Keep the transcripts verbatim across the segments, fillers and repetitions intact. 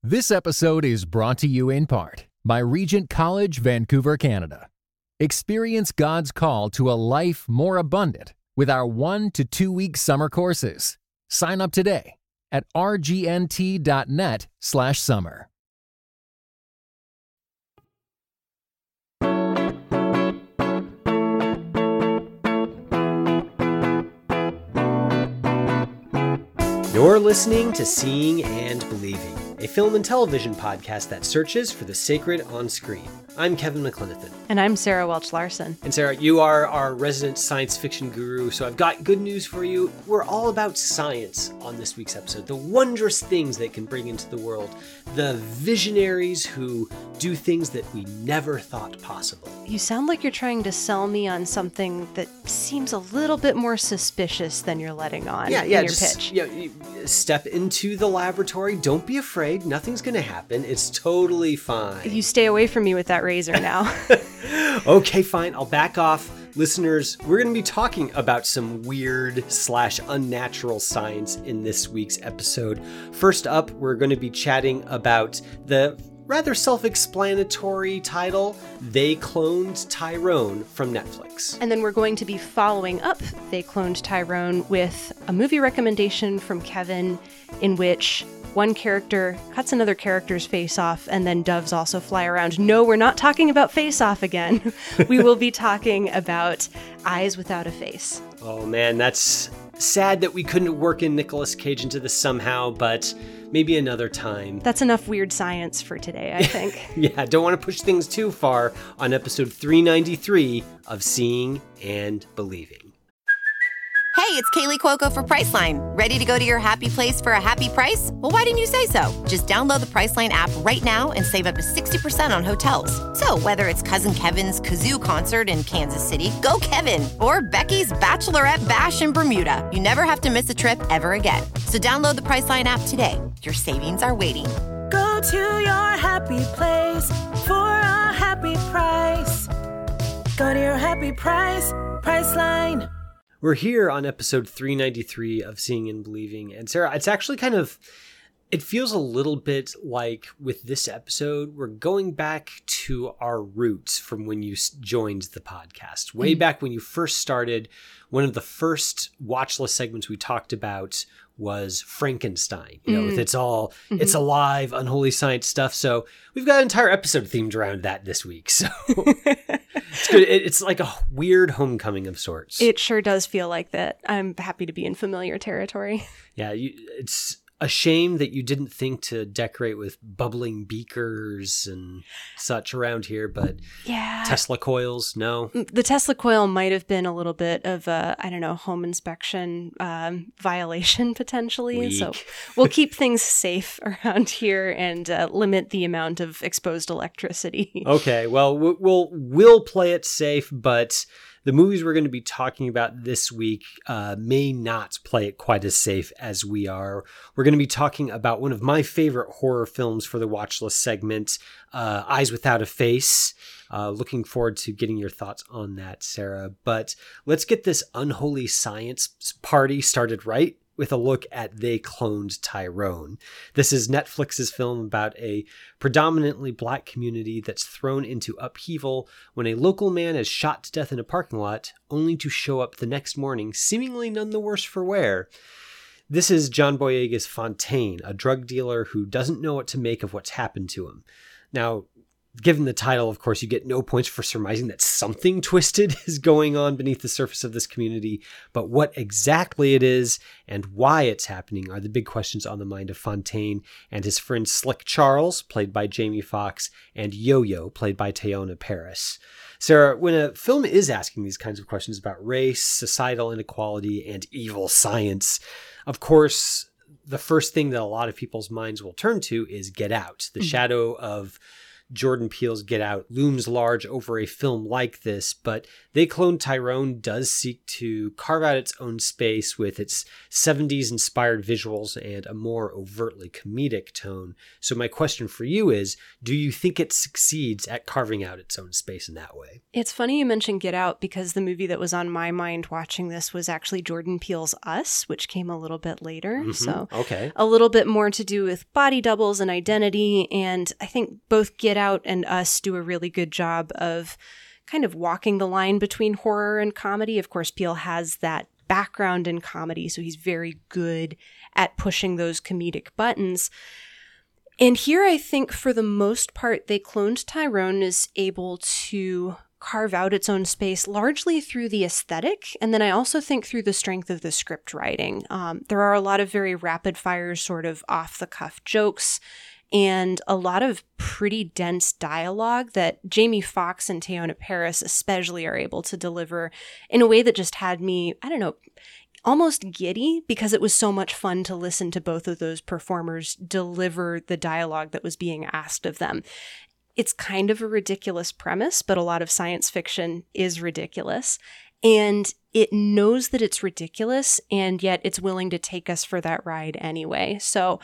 This episode is brought to you in part by Regent College, Vancouver, Canada. Experience God's call to a life more abundant with our one to two week summer courses. Sign up today at rgnt.net slash summer. You're listening to Seeing and Believing, a film and television podcast that searches for the sacred on screen. I'm Kevin McLenithan. And I'm Sarah Welch-Larson. And Sarah, you are our resident science fiction guru, so I've got good news for you. We're all about science on this week's episode. The wondrous things they can bring into the world. The visionaries who do things that we never thought possible. You sound like you're trying to sell me on something that seems a little bit more suspicious than you're letting on yeah, yeah, in your just, pitch. Yeah, you step into the laboratory. Don't be afraid. Nothing's going to happen. It's totally fine. You stay away from me with that razor now. Okay, fine. I'll back off. Listeners, we're going to be talking about some weird slash unnatural science in this week's episode. First up, we're going to be chatting about the rather self-explanatory title, They Cloned Tyrone from Netflix. And then we're going to be following up They Cloned Tyrone with a movie recommendation from Kevin in which one character cuts another character's face off, and then doves also fly around. No, we're not talking about Face Off again. We will be talking about Eyes Without a Face. Oh man, that's sad that we couldn't work in Nicolas Cage into this somehow, but maybe another time. That's enough weird science for today, I think. Yeah, don't want to push things too far on episode three ninety-three of Seeing and Believing. Hey, it's Kaylee Cuoco for Priceline. Ready to go to your happy place for a happy price? Well, why didn't you say so? Just download the Priceline app right now and save up to sixty percent on hotels. So whether it's Cousin Kevin's Kazoo Concert in Kansas City, go Kevin, or Becky's Bachelorette Bash in Bermuda, you never have to miss a trip ever again. So download the Priceline app today. Your savings are waiting. Go to your happy place for a happy price. Go to your happy price, Priceline. We're here on episode three ninety-three of Seeing and Believing. And Sarah, it's actually kind of, it feels a little bit like with this episode, we're going back to our roots from when you joined the podcast. Way mm-hmm. back when you first started, one of the first watch list segments we talked about was Frankenstein, you know, mm. with its all, mm-hmm. it's alive, unholy science stuff. So we've got an entire episode themed around that this week. So it's good. It, it's like a weird homecoming of sorts. It sure does feel like that. I'm happy to be in familiar territory. Yeah, you, it's a shame that you didn't think to decorate with bubbling beakers and such around here, but yeah, Tesla coils, no. The Tesla coil might have been a little bit of a, I don't know, home inspection um, violation potentially. Weak. So we'll keep things safe around here and uh, limit the amount of exposed electricity. Okay, well, we'll we'll play it safe, but the movies we're going to be talking about this week uh, may not play it quite as safe as we are. We're going to be talking about one of my favorite horror films for the watch list segment, uh, Eyes Without a Face. Uh, looking forward to getting your thoughts on that, Sarah. But let's get this unholy science party started right with a look at They Cloned Tyrone. This is Netflix's film about a predominantly black community that's thrown into upheaval when a local man is shot to death in a parking lot, only to show up the next morning, seemingly none the worse for wear. This is John Boyega's Fontaine, a drug dealer who doesn't know what to make of what's happened to him. Now, given the title, of course, you get no points for surmising that something twisted is going on beneath the surface of this community, but what exactly it is and why it's happening are the big questions on the mind of Fontaine and his friend Slick Charles, played by Jamie Foxx, and Yo-Yo, played by Teyonah Parris. Sarah, when a film is asking these kinds of questions about race, societal inequality, and evil science, of course, the first thing that a lot of people's minds will turn to is Get Out, the mm-hmm. shadow of Jordan Peele's Get Out looms large over a film like this, but They Cloned Tyrone does seek to carve out its own space with its seventies inspired visuals and a more overtly comedic tone. So my question for you is, do you think it succeeds at carving out its own space in that way? It's funny you mentioned Get Out, because the movie that was on my mind watching this was actually Jordan Peele's Us, which came a little bit later. Mm-hmm. So okay. a little bit more to do with body doubles and identity. And I think both Get Out and Us do a really good job of kind of walking the line between horror and comedy. Of course, Peele has that background in comedy, so he's very good at pushing those comedic buttons. And here I think for the most part, They Cloned Tyrone is able to carve out its own space largely through the aesthetic. And then I also think through the strength of the script writing. Um, there are a lot of very rapid fire sort of off the cuff jokes and a lot of pretty dense dialogue that Jamie Foxx and Teyonah Parris especially are able to deliver in a way that just had me, I don't know, almost giddy, because it was so much fun to listen to both of those performers deliver the dialogue that was being asked of them. It's kind of a ridiculous premise, but a lot of science fiction is ridiculous. And it knows that it's ridiculous, and yet it's willing to take us for that ride anyway. So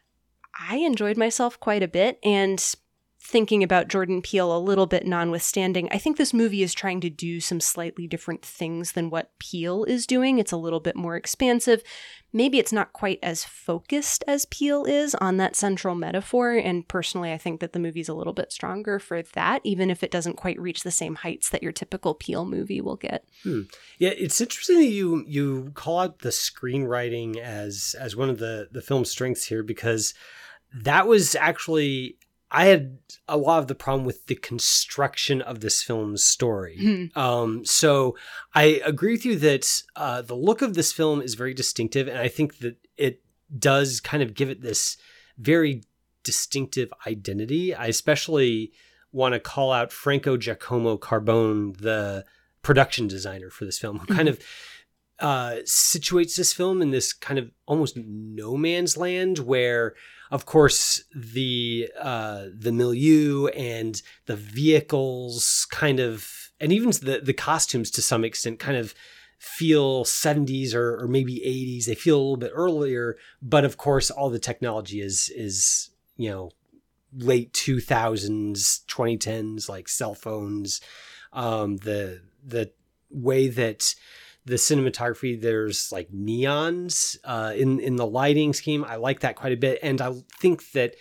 I enjoyed myself quite a bit, and thinking about Jordan Peele a little bit notwithstanding, I think this movie is trying to do some slightly different things than what Peele is doing. It's a little bit more expansive. Maybe it's not quite as focused as Peele is on that central metaphor, and personally I think that the movie's a little bit stronger for that, even if it doesn't quite reach the same heights that your typical Peele movie will get. Hmm. Yeah, it's interesting that you you call out the screenwriting as as one of the, the film's strengths here, because that was actually... I had a lot of the problem with the construction of this film's story. Mm-hmm. Um, so I agree with you that uh, the look of this film is very distinctive. And I think that it does kind of give it this very distinctive identity. I especially want to call out Franco Giacomo Carbone, the production designer for this film, who mm-hmm. kind of uh, situates this film in this kind of almost no man's land where, of course, the uh, the milieu and the vehicles kind of, and even the, the costumes to some extent kind of feel seventies or, or maybe eighties. They feel a little bit earlier, but of course, all the technology is, is you know, late two thousands, twenty tens, like cell phones. Um, the the way that the cinematography, there's like neons uh, in, in the lighting scheme. I like that quite a bit. And I think that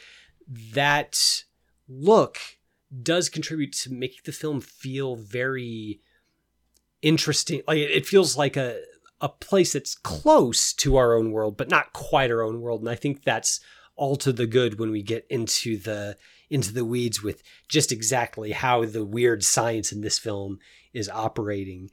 that look does contribute to making the film feel very interesting. Like it feels like a, a place that's close to our own world, but not quite our own world. And I think that's all to the good when we get into the, into the weeds with just exactly how the weird science in this film is operating.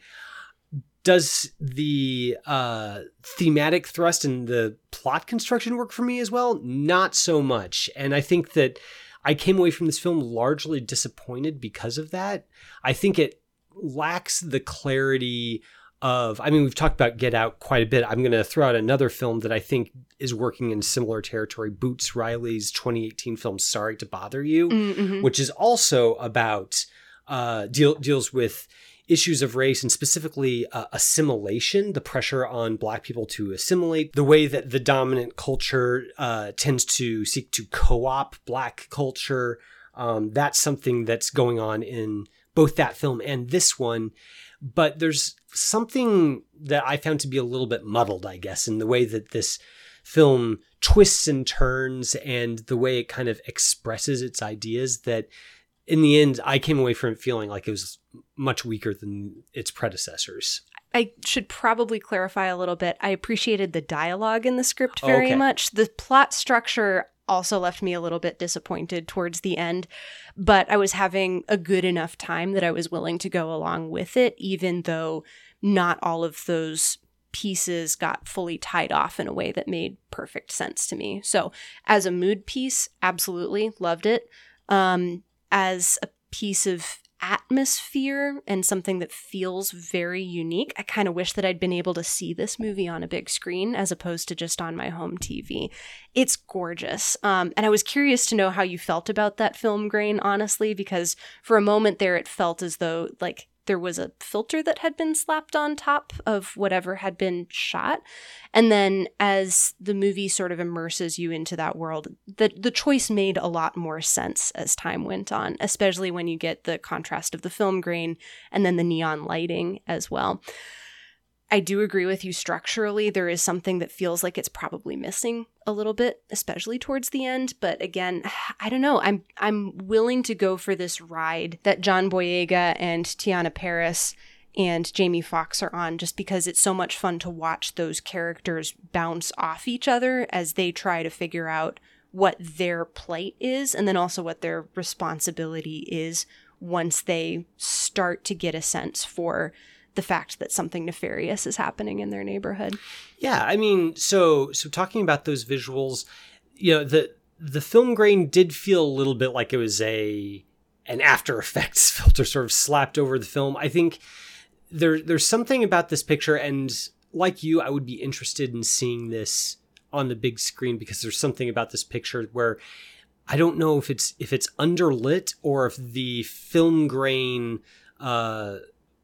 Does the uh, thematic thrust and the plot construction work for me as well? Not so much. And I think that I came away from this film largely disappointed because of that. I think it lacks the clarity of, I mean, we've talked about Get Out quite a bit. I'm going to throw out another film that I think is working in similar territory, Boots Riley's twenty eighteen film, Sorry to Bother You, mm-hmm. which is also about, uh, deal, deals with issues of race and specifically uh, assimilation, the pressure on Black people to assimilate, the way that the dominant culture uh, tends to seek to co-op Black culture. Um, that's something that's going on in both that film and this one. But there's something that I found to be a little bit muddled, I guess, in the way that this film twists and turns and the way it kind of expresses its ideas, that in the end, I came away from it feeling like it was much weaker than its predecessors. I should probably clarify a little bit. I appreciated the dialogue in the script very okay. much. The plot structure also left me a little bit disappointed towards the end, but I was having a good enough time that I was willing to go along with it, even though not all of those pieces got fully tied off in a way that made perfect sense to me. So as a mood piece, absolutely loved it. Um, as a piece of atmosphere and something that feels very unique. I kind of wish that I'd been able to see this movie on a big screen as opposed to just on my home T V. It's gorgeous. Um, and I was curious to know how you felt about that film grain, honestly, because for a moment there it felt as though like there was a filter that had been slapped on top of whatever had been shot. And then as the movie sort of immerses you into that world, the, the choice made a lot more sense as time went on, especially when you get the contrast of the film grain and then the neon lighting as well. I do agree with you structurally. There is something that feels like it's probably missing a little bit, especially towards the end. But again, I don't know. I'm I'm willing to go for this ride that John Boyega and Tiana Paris and Jamie Foxx are on, just because it's so much fun to watch those characters bounce off each other as they try to figure out what their plight is and then also what their responsibility is once they start to get a sense for the fact that something nefarious is happening in their neighborhood. Yeah, I mean, so so talking about those visuals, you know, the the film grain did feel a little bit like it was a an After Effects filter sort of slapped over the film. I think there there's something about this picture, and like you, I would be interested in seeing this on the big screen because there's something about this picture where I don't know if it's if it's underlit or if the film grain uh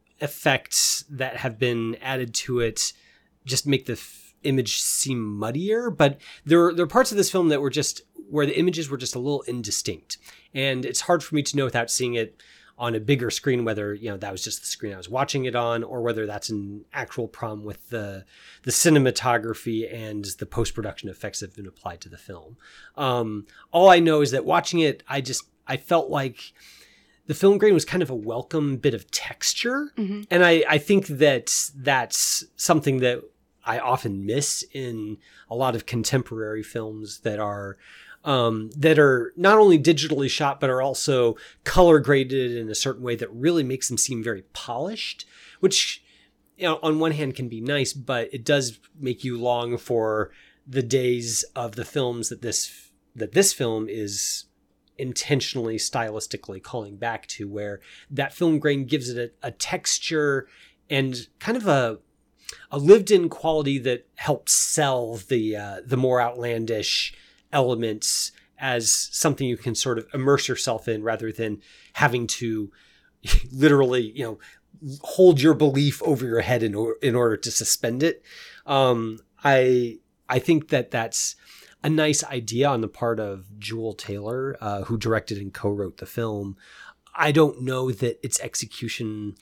effects that have been added to it just make the f- image seem muddier, but there there are parts of this film that were just where the images were just a little indistinct, and it's hard for me to know without seeing it on a bigger screen whether, you know, that was just the screen I was watching it on or whether that's an actual problem with the the cinematography and the post-production effects that have been applied to the film. Um, all I know is that watching it, I just I felt like the film grain was kind of a welcome bit of texture. Mm-hmm. And I, I think that that's something that I often miss in a lot of contemporary films that are um, that are not only digitally shot, but are also color graded in a certain way that really makes them seem very polished, which, you know, on one hand can be nice, but it does make you long for the days of the films that this that this film is intentionally stylistically calling back to, where that film grain gives it a, a texture and kind of a a lived-in quality that helps sell the uh, the more outlandish elements as something you can sort of immerse yourself in rather than having to literally, you know, hold your belief over your head in, or, in order to suspend it. Um, I I think that that's a nice idea on the part of Jewel Taylor, uh, who directed and co-wrote the film. I don't know that its execution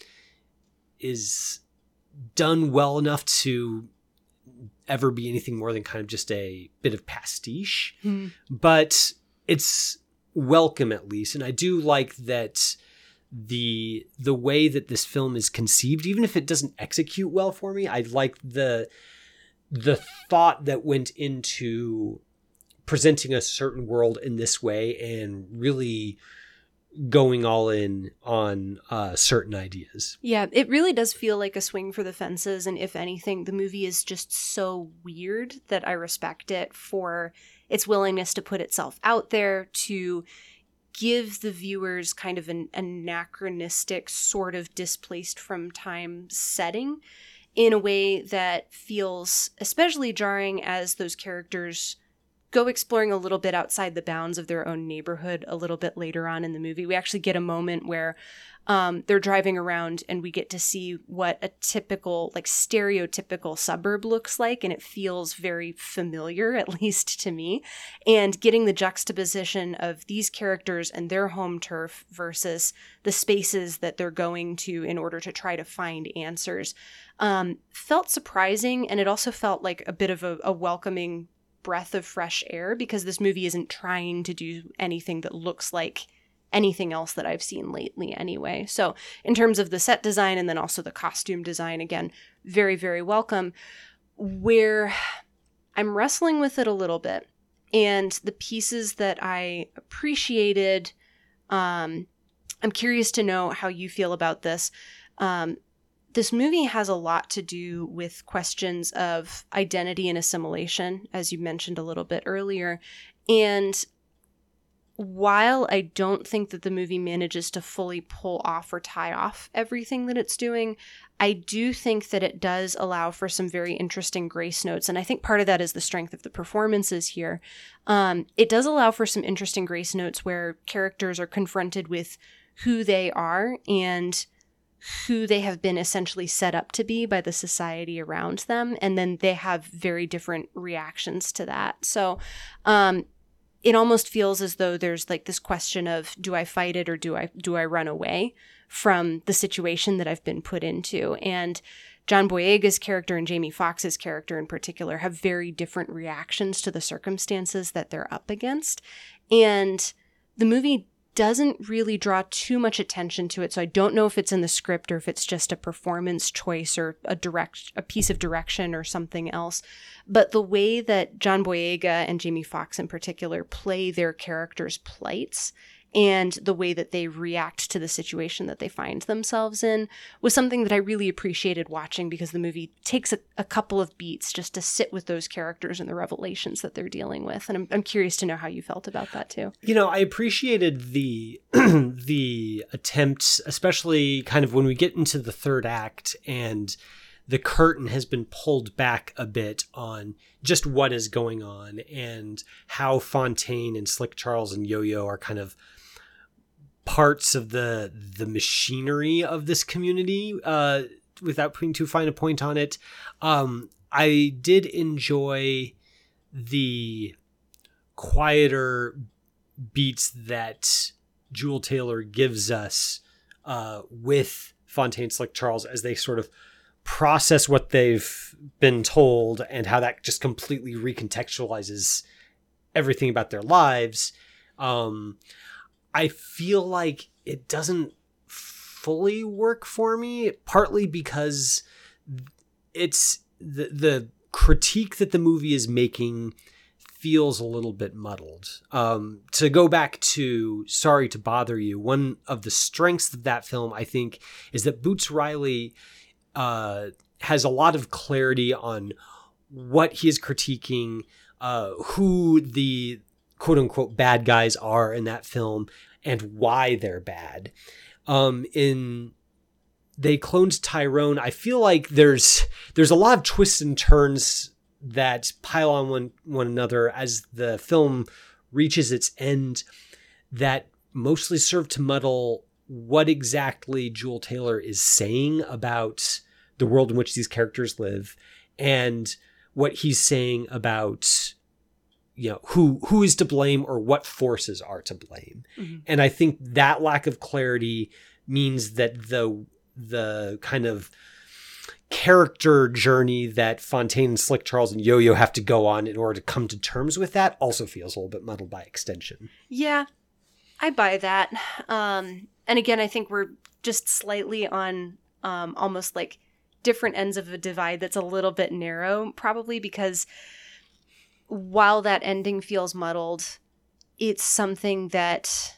is done well enough to ever be anything more than kind of just a bit of pastiche, hmm. but it's welcome at least. And I do like that the the way that this film is conceived, even if it doesn't execute well for me, I like the the thought that went into presenting a certain world in this way and really going all in on uh, certain ideas. Yeah, it really does feel like a swing for the fences. And if anything, the movie is just so weird that I respect it for its willingness to put itself out there, to give the viewers kind of an anachronistic, sort of displaced from time setting in a way that feels especially jarring as those characters go exploring a little bit outside the bounds of their own neighborhood a little bit later on in the movie. We actually get a moment where um, they're driving around and we get to see what a typical, like stereotypical suburb looks like. And it feels very familiar, at least to me. And getting the juxtaposition of these characters and their home turf versus the spaces that they're going to in order to try to find answers um, felt surprising. And it also felt like a bit of a, a welcoming breath of fresh air, because this movie isn't trying to do anything that looks like anything else that I've seen lately anyway. So in terms of the set design and then also the costume design, again, very, very welcome. Where I'm wrestling with it a little bit, and the pieces that I appreciated, um, I'm curious to know how you feel about this. Um, This movie has a lot to do with questions of identity and assimilation, as you mentioned a little bit earlier. And while I don't think that the movie manages to fully pull off or tie off everything that it's doing, I do think that it does allow for some very interesting grace notes. And I think part of that is the strength of the performances here. Um, it does allow for some interesting grace notes where characters are confronted with who they are and who they have been essentially set up to be by the society around them. And then they have very different reactions to that. So, um, it almost feels as though there's like this question of, do I fight it or do I do I run away from the situation that I've been put into? And John Boyega's character and Jamie Foxx's character in particular have very different reactions to the circumstances that they're up against. And the movie doesn't really draw too much attention to it. So I don't know if it's in the script or if it's just a performance choice or a direct, a piece of direction or something else. But the way that John Boyega and Jamie Foxx in particular play their characters' plights and the way that they react to the situation that they find themselves in was something that I really appreciated watching, because the movie takes a, a couple of beats just to sit with those characters and the revelations that they're dealing with. And I'm, I'm curious to know how you felt about that too. You know, I appreciated the the attempts, especially kind of when we get into the third act and the curtain has been pulled back a bit on just what is going on and how Fontaine and Slick Charles and Yo-Yo are kind of parts of the the machinery of this community, uh, without putting too fine a point on it. Um, I did enjoy the quieter beats that Jewel Taylor gives us uh, with Fontaine, Slick Charles, as they sort of process what they've been told and how that just completely recontextualizes everything about their lives. Um, I feel like it doesn't fully work for me, partly because it's the, the critique that the movie is making feels a little bit muddled. Um, to go back to Sorry to Bother You, one of the strengths of that film, I think, is that Boots Riley uh, has a lot of clarity on what he is critiquing, uh, who the quote unquote bad guys are in that film and why they're bad. Um, in They Cloned Tyrone, I feel like there's there's a lot of twists and turns that pile on one, one another as the film reaches its end that mostly serve to muddle what exactly Jewel Taylor is saying about the world in which these characters live and what he's saying about, you know, who who is to blame or what forces are to blame. Mm-hmm. And I think that lack of clarity means that the the kind of character journey that Fontaine and Slick Charles and Yo-Yo have to go on in order to come to terms with that also feels a little bit muddled by extension. Yeah, I buy that. Um, and again, I think we're just slightly on um, almost like different ends of a divide that's a little bit narrow, probably because while that ending feels muddled, it's something that,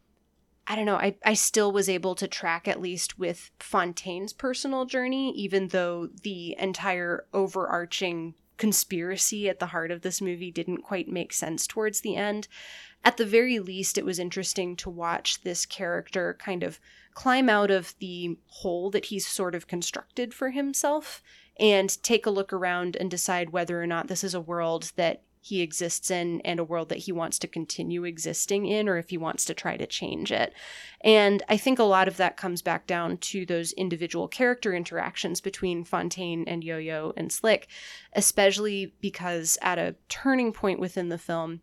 I don't know, I, I still was able to track at least with Fontaine's personal journey, even though the entire overarching conspiracy at the heart of this movie didn't quite make sense towards the end. At the very least, it was interesting to watch this character kind of climb out of the hole that he's sort of constructed for himself and take a look around and decide whether or not this is a world that he exists in and a world that he wants to continue existing in, or if he wants to try to change it. And I think a lot of that comes back down to those individual character interactions between Fontaine and Yo-Yo and Slick, especially because at a turning point within the film,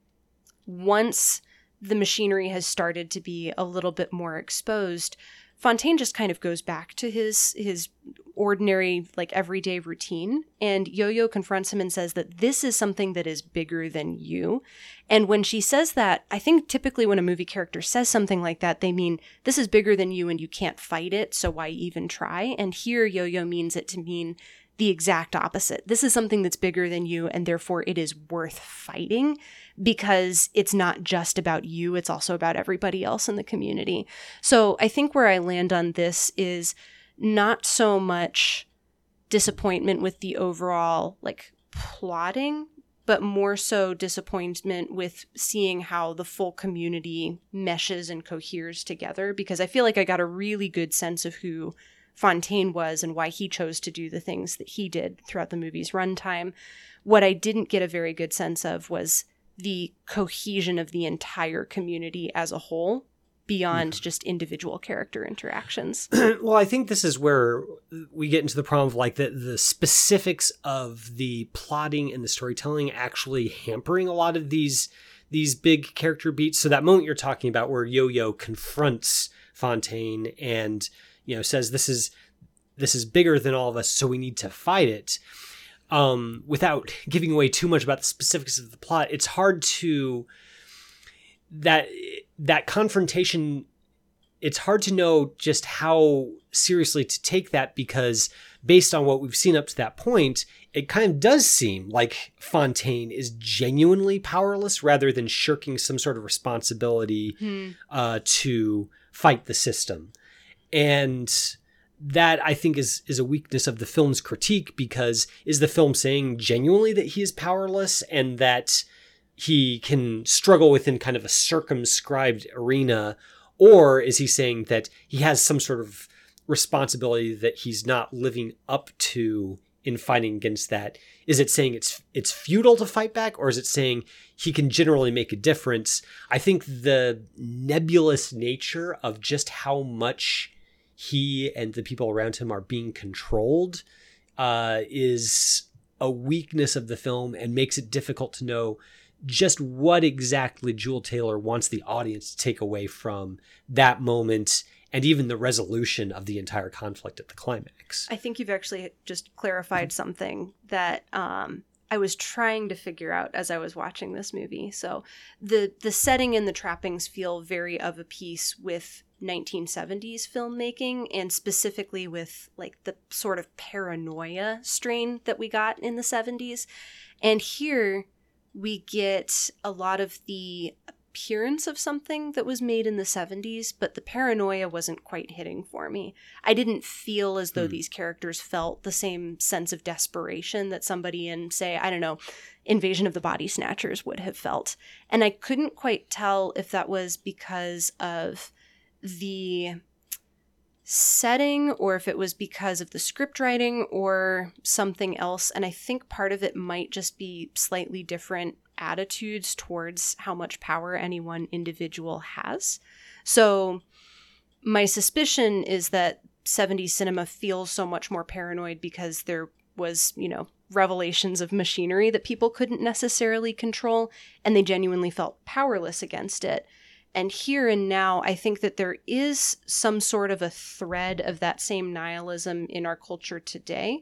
once the machinery has started to be a little bit more exposed, Fontaine just kind of goes back to his his ordinary, like, everyday routine. And Yo-Yo confronts him and says that this is something that is bigger than you. And when she says that, I think typically when a movie character says something like that, they mean this is bigger than you and you can't fight it, so why even try? And here Yo-Yo means it to mean the exact opposite. This is something that's bigger than you, and therefore it is worth fighting because it's not just about you, it's also about everybody else in the community. So I think where I land on this is not so much disappointment with the overall, like, plotting, but more so disappointment with seeing how the full community meshes and coheres together, because I feel like I got a really good sense of who Fontaine was and why he chose to do the things that he did throughout the movie's runtime. What I didn't get a very good sense of was the cohesion of the entire community as a whole, beyond mm-hmm. just individual character interactions. Well, I think this is where we get into the problem of like the, the specifics of the plotting and the storytelling actually hampering a lot of these these big character beats. So that moment you're talking about where Yo-Yo confronts Fontaine and, you know, says this is this is bigger than all of us, so we need to fight it. Um, without giving away too much about the specifics of the plot, it's hard to that that confrontation. It's hard to know just how seriously to take that, because based on what we've seen up to that point, it kind of does seem like Fontaine is genuinely powerless rather than shirking some sort of responsibility hmm. uh, to fight the system. And that, I think, is is a weakness of the film's critique, because is the film saying genuinely that he is powerless and that he can struggle within kind of a circumscribed arena, or is he saying that he has some sort of responsibility that he's not living up to in fighting against that? Is it saying it's it's futile to fight back, or is it saying he can generally make a difference? I think the nebulous nature of just how much he and the people around him are being controlled uh, is a weakness of the film and makes it difficult to know just what exactly Jewel Taylor wants the audience to take away from that moment and even the resolution of the entire conflict at the climax. I think you've actually just clarified something that um, I was trying to figure out as I was watching this movie. So the the setting and the trappings feel very of a piece with nineteen seventies filmmaking, and specifically with like the sort of paranoia strain that we got in the seventies. And here we get a lot of the appearance of something that was made in the seventies, but the paranoia wasn't quite hitting for me. I didn't feel as though hmm. these characters felt the same sense of desperation that somebody in, say, I don't know, Invasion of the Body Snatchers would have felt. And I couldn't quite tell if that was because of the setting or if it was because of the script writing or something else. And I think part of it might just be slightly different attitudes towards how much power any one individual has. So my suspicion is that seventies cinema feels so much more paranoid because there was, you know, revelations of machinery that people couldn't necessarily control, and they genuinely felt powerless against it. And here and now, I think that there is some sort of a thread of that same nihilism in our culture today.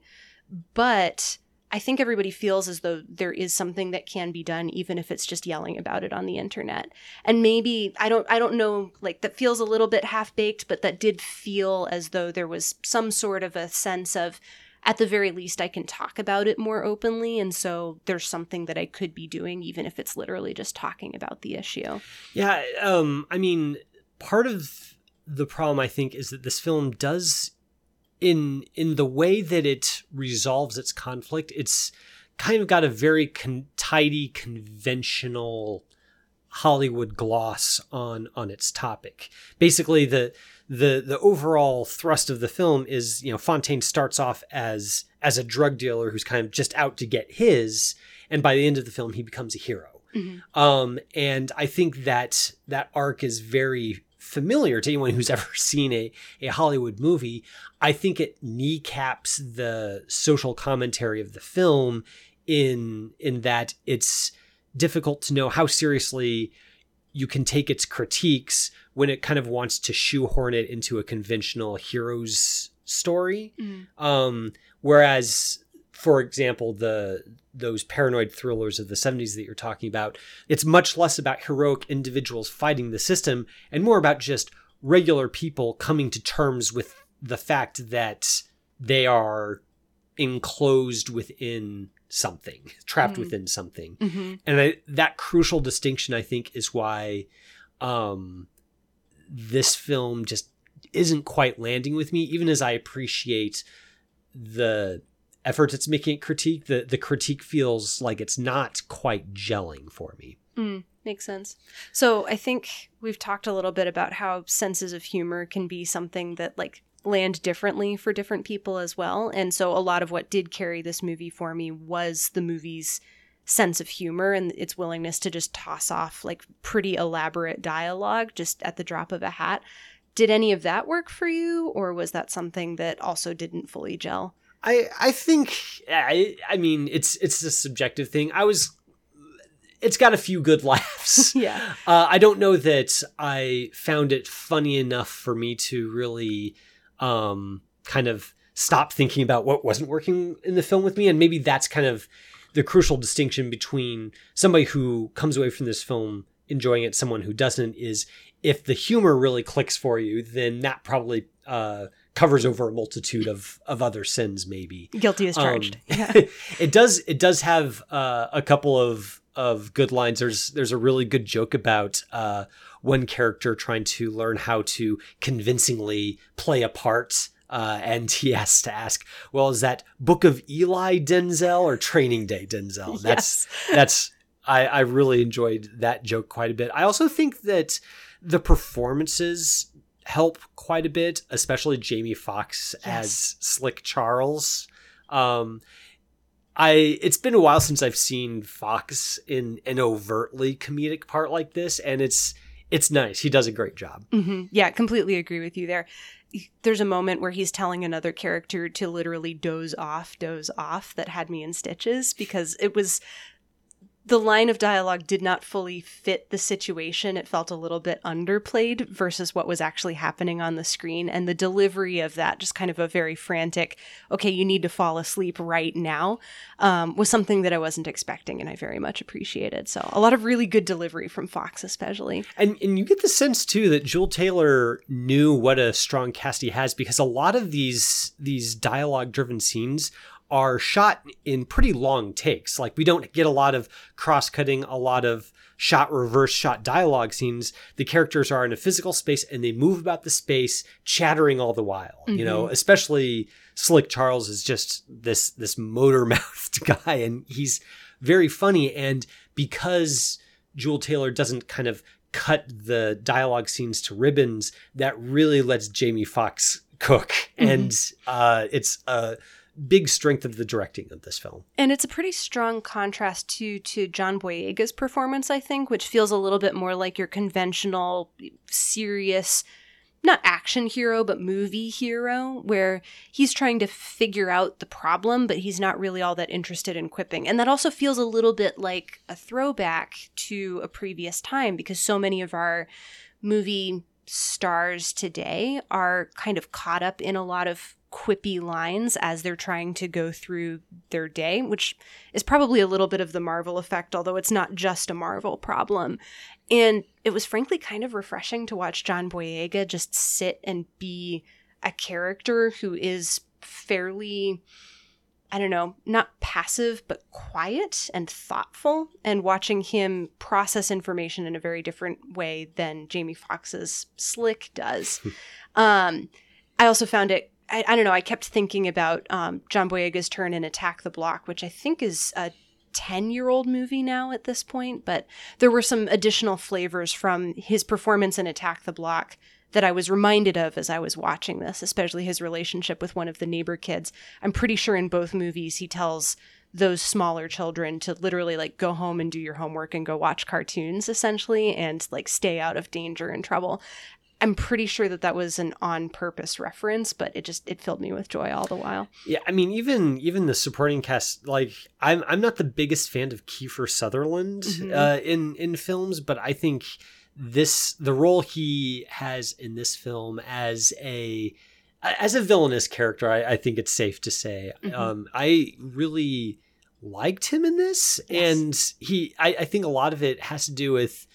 But I think everybody feels as though there is something that can be done, even if it's just yelling about it on the internet. And maybe, I don't I don't know, like that feels a little bit half-baked, but that did feel as though there was some sort of a sense of, at the very least, I can talk about it more openly, and so there's something that I could be doing, even if it's literally just talking about the issue. Yeah, um, I mean, part of the problem, I think, is that this film does, in in the way that it resolves its conflict, it's kind of got a very con- tidy, conventional Hollywood gloss on on its topic. Basically, the the the overall thrust of the film is, you know, Fontaine starts off as as a drug dealer who's kind of just out to get his, and by the end of the film, he becomes a hero. Mm-hmm. Um, and I think that that arc is very familiar to anyone who's ever seen a, a Hollywood movie. I think it kneecaps the social commentary of the film in in that it's difficult to know how seriously you can take its critiques when it kind of wants to shoehorn it into a conventional hero's story. Mm. Um, whereas, for example, the those paranoid thrillers of the seventies that you're talking about, it's much less about heroic individuals fighting the system and more about just regular people coming to terms with the fact that they are enclosed within something, trapped mm. within something. Mm-hmm. And I, that crucial distinction, I think, is why um, this film just isn't quite landing with me, even as I appreciate the efforts it's making at critique, the, the critique feels like it's not quite gelling for me. Mm, makes sense. So I think we've talked a little bit about how senses of humor can be something that like land differently for different people as well. And so a lot of what did carry this movie for me was the movie's sense of humor and its willingness to just toss off like pretty elaborate dialogue just at the drop of a hat. Did any of that work for you, or was that something that also didn't fully gel? I I think I I mean it's it's a subjective thing. I was it's got a few good laughs. Yeah. Uh, I don't know that I found it funny enough for me to really um, kind of stop thinking about what wasn't working in the film with me. And maybe that's kind of the crucial distinction between somebody who comes away from this film enjoying it, someone who doesn't, is if the humor really clicks for you, then that probably uh, covers over a multitude of, of other sins, maybe. Guilty as charged. Um, yeah. it does it does have uh, a couple of of good lines. There's there's a really good joke about uh, one character trying to learn how to convincingly play a part. Uh, and he has to ask, well, is that Book of Eli Denzel or Training Day Denzel? That's, yes. that's, I, I really enjoyed that joke quite a bit. I also think that the performances help quite a bit, especially Jamie Foxx yes. as Slick Charles. Um, I, it's been a while since I've seen Fox in an overtly comedic part like this, and it's, it's nice. He does a great job. Mm-hmm. Yeah, completely agree with you there. There's a moment where he's telling another character to literally doze off, doze off, that had me in stitches because it was, the line of dialogue did not fully fit the situation. It felt a little bit underplayed versus what was actually happening on the screen. And the delivery of that, just kind of a very frantic, okay, you need to fall asleep right now, um, was something that I wasn't expecting and I very much appreciated. So a lot of really good delivery from Fox especially. And and you get the sense too that Jewel Taylor knew what a strong cast he has, because a lot of these these dialogue driven scenes are shot in pretty long takes. Like we don't get a lot of cross-cutting, a lot of shot reverse shot dialogue scenes. The characters are in a physical space and they move about the space chattering all the while. Mm-hmm. You know, especially Slick Charles is just this this motor-mouthed guy, and he's very funny. And because Jewel Taylor doesn't kind of cut the dialogue scenes to ribbons, that really lets Jamie Foxx cook. Mm-hmm. And uh, it's a big strength of the directing of this film. And it's a pretty strong contrast to to John Boyega's performance, I think, which feels a little bit more like your conventional, serious, not action hero, but movie hero, where he's trying to figure out the problem, but he's not really all that interested in quipping. And that also feels a little bit like a throwback to a previous time, because so many of our movie stars today are kind of caught up in a lot of quippy lines as they're trying to go through their day, which is probably a little bit of the Marvel effect, although it's not just a Marvel problem. And it was frankly kind of refreshing to watch John Boyega just sit and be a character who is fairly, I don't know, not passive, but quiet and thoughtful, and watching him process information in a very different way than Jamie Foxx's Slick does. um, I also found it I, I don't know, I kept thinking about um, John Boyega's turn in Attack the Block, which I think is a ten-year-old movie now at this point, but there were some additional flavors from his performance in Attack the Block that I was reminded of as I was watching this, especially his relationship with one of the neighbor kids. I'm pretty sure in both movies he tells those smaller children to literally like go home and do your homework and go watch cartoons, essentially, and like stay out of danger and trouble. I'm pretty sure that that was an on-purpose reference, but it just, it filled me with joy all the while. Yeah, I mean, even even the supporting cast, like, I'm I'm not the biggest fan of Kiefer Sutherland mm-hmm. uh, in, in films, but I think this, the role he has in this film as a, as a villainous character, I, I think it's safe to say, mm-hmm. um, I really liked him in this. Yes. And he, I, I think a lot of it has to do with,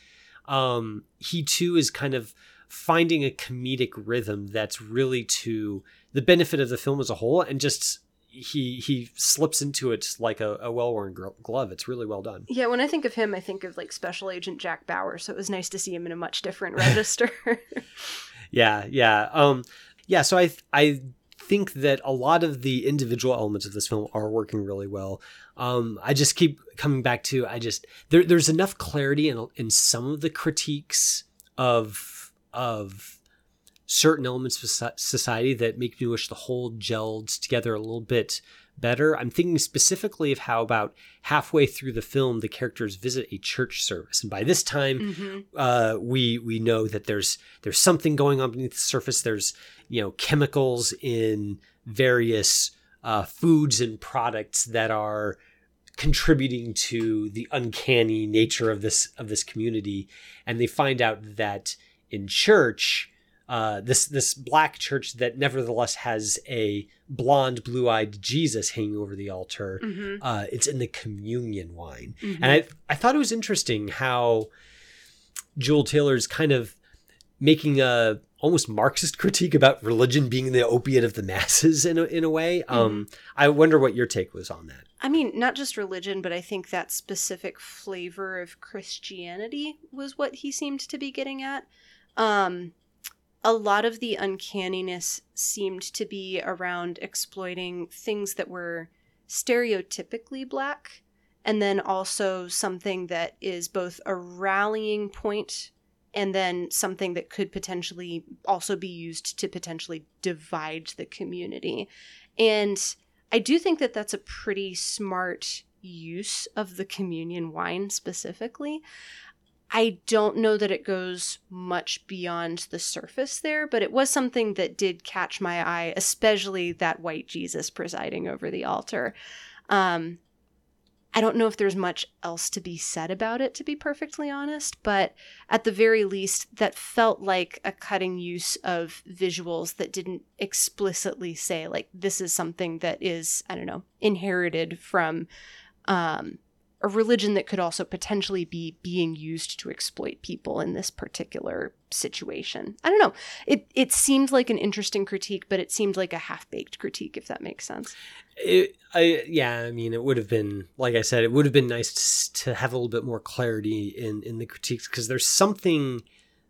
um, he too is kind of finding a comedic rhythm that's really to the benefit of the film as a whole, and just he he slips into it like a, a well-worn glove. It's really well done. Yeah, when I think of him, I think of like Special Agent Jack Bauer, so it was nice to see him in a much different register. yeah, yeah. Um, yeah, so I I think that a lot of the individual elements of this film are working really well. Um, I just keep coming back to, I just, there, there's enough clarity in, in some of the critiques of, of certain elements of society that make me wish the whole gelled together a little bit better. I'm thinking specifically of how about halfway through the film, the characters visit a church service. And by this time, mm-hmm. uh, we we know that there's there's something going on beneath the surface. There's, you know, chemicals in various uh, foods and products that are contributing to the uncanny nature of this of this community. And they find out that in church, Uh, this this black church that nevertheless has a blonde, blue-eyed Jesus hanging over the altar. Mm-hmm. Uh, it's in the communion wine. Mm-hmm. And I I thought it was interesting how Jewel Taylor's kind of making a almost Marxist critique about religion being the opiate of the masses in a, in a way. Mm-hmm. Um, I wonder what your take was on that. I mean, not just religion, but I think that specific flavor of Christianity was what he seemed to be getting at. Um A lot of the uncanniness seemed to be around exploiting things that were stereotypically black, and then also something that is both a rallying point and then something that could potentially also be used to potentially divide the community. And I do think that that's a pretty smart use of the communion wine specifically. I don't know that it goes much beyond the surface there, but it was something that did catch my eye, especially that white Jesus presiding over the altar. Um, I don't know if there's much else to be said about it, to be perfectly honest, but at the very least, that felt like a cutting use of visuals that didn't explicitly say, like, this is something that is, I don't know, inherited from um a religion that could also potentially be being used to exploit people in this particular situation. I don't know. It it seemed like an interesting critique, but it seemed like a half-baked critique, if that makes sense. It, I, yeah, I mean, it would have been, like I said, it would have been nice to, to have a little bit more clarity in, in the critiques, because there's something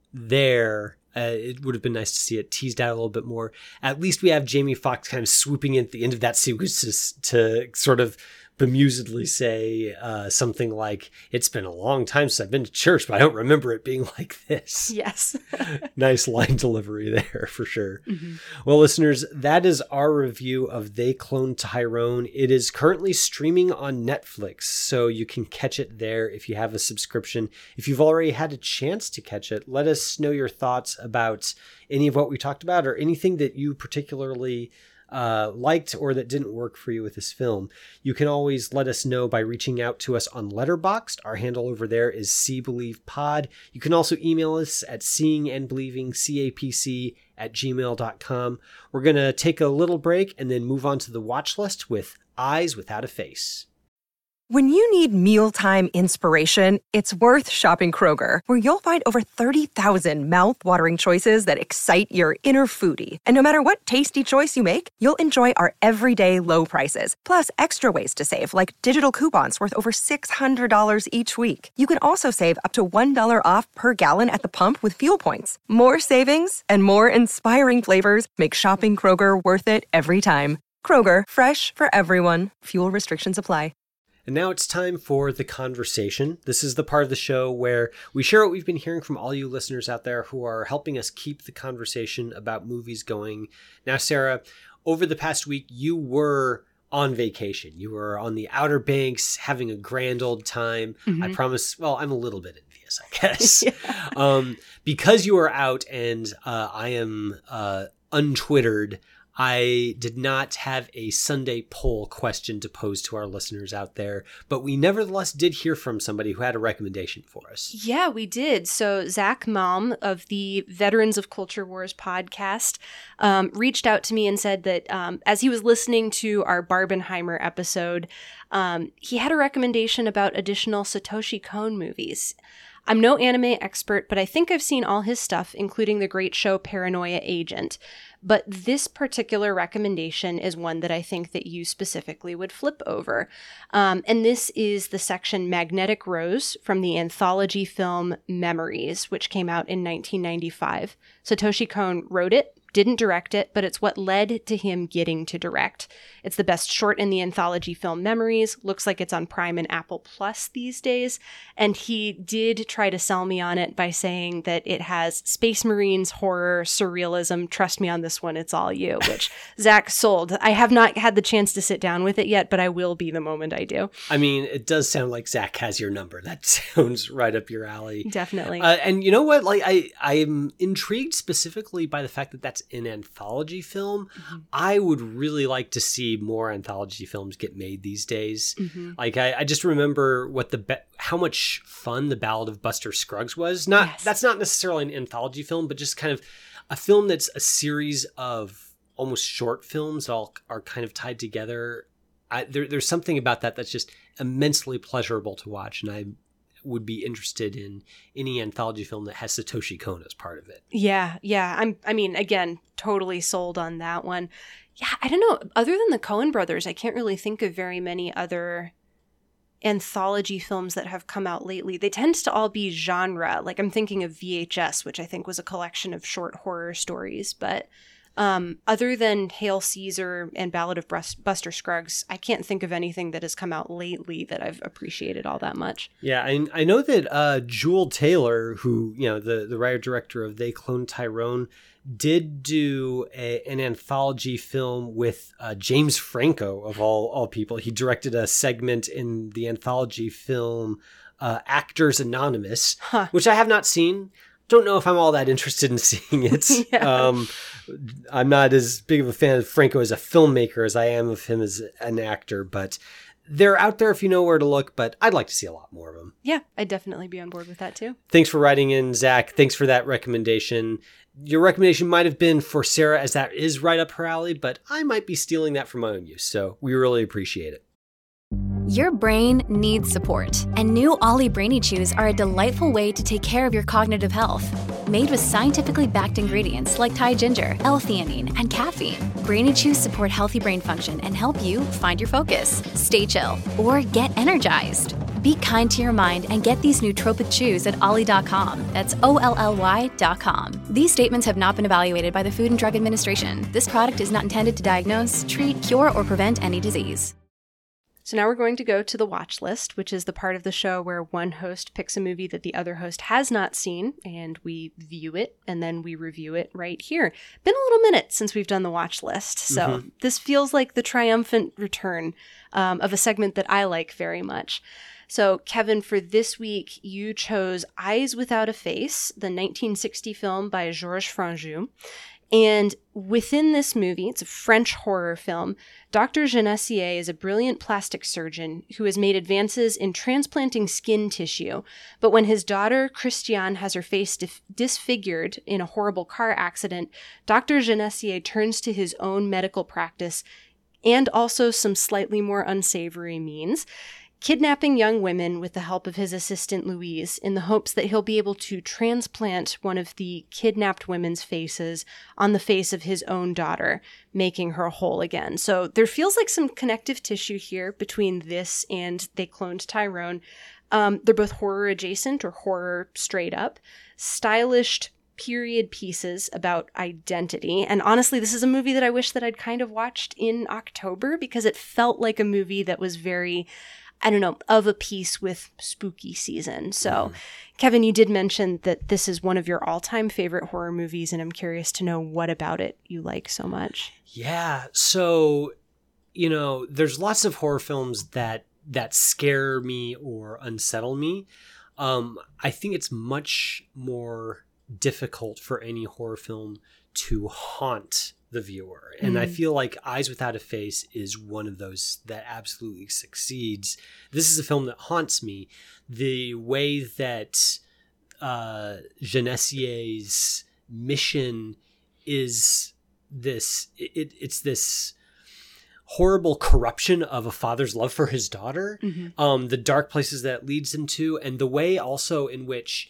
there. Uh, it would have been nice to see it teased out a little bit more. At least we have Jamie Foxx kind of swooping in at the end of that sequence to, to sort of bemusedly say uh, something like, it's been a long time since I've been to church, but I don't remember it being like this. Yes. Nice line delivery there for sure. Mm-hmm. Well, listeners, that is our review of They Cloned Tyrone. It is currently streaming on Netflix, so you can catch it there if you have a subscription. If you've already had a chance to catch it, let us know your thoughts about any of what we talked about or anything that you particularly Uh, liked or that didn't work for you with this film. You can always let us know by reaching out to us on Letterboxd. Our handle over there is See Believe Pod. You can also email us at seeing and believing capc at gmail dot com. We're going to take a little break and then move on to the watch list with Eyes Without a Face. When you need mealtime inspiration, it's worth shopping Kroger, where you'll find over thirty thousand mouth-watering choices that excite your inner foodie. And no matter what tasty choice you make, you'll enjoy our everyday low prices, plus extra ways to save, like digital coupons worth over six hundred dollars each week. You can also save up to one dollar off per gallon at the pump with fuel points. More savings and more inspiring flavors make shopping Kroger worth it every time. Kroger, fresh for everyone. Fuel restrictions apply. And now it's time for The Conversation. This is the part of the show where we share what we've been hearing from all you listeners out there who are helping us keep the conversation about movies going. Now, Sarah, over the past week, you were on vacation. You were on the Outer Banks having a grand old time. Mm-hmm. I promise, well, I'm a little bit envious, I guess. yeah. um, because you were out and uh, I am uh, untwittered, I did not have a Sunday poll question to pose to our listeners out there, but we nevertheless did hear from somebody who had a recommendation for us. Yeah, we did. So Zach Malm of the Veterans of Culture Wars podcast um, reached out to me and said that um, as he was listening to our Barbenheimer episode, um, he had a recommendation about additional Satoshi Kon movies. I'm no anime expert, but I think I've seen all his stuff, including the great show Paranoia Agent. But this particular recommendation is one that I think that you specifically would flip over. Um, and this is the section Magnetic Rose from the anthology film Memories, which came out in nineteen ninety-five. Satoshi Kon wrote it, didn't direct it, but it's what led to him getting to direct. It's the best short in the anthology film Memories. Looks like it's on Prime and Apple Plus these days. And he did try to sell me on it by saying that it has Space Marines, horror, surrealism. Trust me on this one, it's all you, which Zach sold. I have not had the chance to sit down with it yet, but I will be the moment I do. I mean, it does sound like Zach has your number. That sounds right up your alley. Definitely. Uh, and you know what? Like, I, I'm intrigued specifically by the fact that that's an anthology film. Mm-hmm. I would really like to see more anthology films get made these days. Mm-hmm. Like, I, I just remember what the be- how much fun The Ballad of Buster Scruggs was. Not yes. That's not necessarily an anthology film, but just kind of a film that's a series of almost short films that all are kind of tied together. I, there, there's something about that that's just immensely pleasurable to watch, and I would be interested in any anthology film that has Satoshi Kon as part of it. Yeah, yeah. I'm. I mean, again, totally sold on that one. Yeah, I don't know. Other than the Coen brothers, I can't really think of very many other anthology films that have come out lately. They tend to all be genre. Like I'm thinking of V H S, which I think was a collection of short horror stories, but. Um, other than Hail Caesar and Ballad of Buster Scruggs, I can't think of anything that has come out lately that I've appreciated all that much. Yeah, I, I know that uh, Jewel Taylor, who, you know, the, the writer-director of They Cloned Tyrone, did do a, an anthology film with uh, James Franco, of all, all people. He directed a segment in the anthology film uh, Actors Anonymous, huh. which I have not seen. Don't know if I'm all that interested in seeing it. yeah. um, I'm not as big of a fan of Franco as a filmmaker as I am of him as an actor, but they're out there if you know where to look, but I'd like to see a lot more of them. Yeah, I'd definitely be on board with that too. Thanks for writing in, Zach. Thanks for that recommendation. Your recommendation might have been for Sarah, as that is right up her alley, but I might be stealing that for my own use, so we really appreciate it. Your brain needs support, and new Ollie Brainy Chews are a delightful way to take care of your cognitive health. Made with scientifically backed ingredients like Thai ginger, L-theanine, and caffeine, Brainy Chews support healthy brain function and help you find your focus, stay chill, or get energized. Be kind to your mind and get these nootropic chews at ollie dot com. That's O L L Y dot com. These statements have not been evaluated by the Food and Drug Administration. This product is not intended to diagnose, treat, cure, or prevent any disease. So now we're going to go to the watch list, which is the part of the show where one host picks a movie that the other host has not seen, and we view it, and then we review it right here. Been a little minute since we've done the watch list, so mm-hmm. this feels like the triumphant return um, of a segment that I like very much. So, Kevin, for this week, you chose Eyes Without a Face, the nineteen sixty film by Georges Franju. And within this movie, it's a French horror film, Doctor Genessier is a brilliant plastic surgeon who has made advances in transplanting skin tissue. But when his daughter, Christiane, has her face dif- disfigured in a horrible car accident, Doctor Genessier turns to his own medical practice and also some slightly more unsavory means, kidnapping young women with the help of his assistant Louise in the hopes that he'll be able to transplant one of the kidnapped women's faces on the face of his own daughter, making her whole again. So there feels like some connective tissue here between this and They Cloned Tyrone. Um, they're both horror adjacent or horror straight up, stylish period pieces about identity. And honestly, this is a movie that I wish that I'd kind of watched in October because it felt like a movie that was very, I don't know, of a piece with spooky season. So, mm. Kevin, you did mention that this is one of your all-time favorite horror movies, and I'm curious to know what about it you like so much. Yeah. So, you know, there's lots of horror films that that scare me or unsettle me. Um, I think it's much more difficult for any horror film to haunt the viewer. And mm. I feel like Eyes Without a Face is one of those that absolutely succeeds. This is a film that haunts me. The way that uh, Genessier's mission is this, it, it's this horrible corruption of a father's love for his daughter, mm-hmm. um, the dark places that leads him to, and the way also in which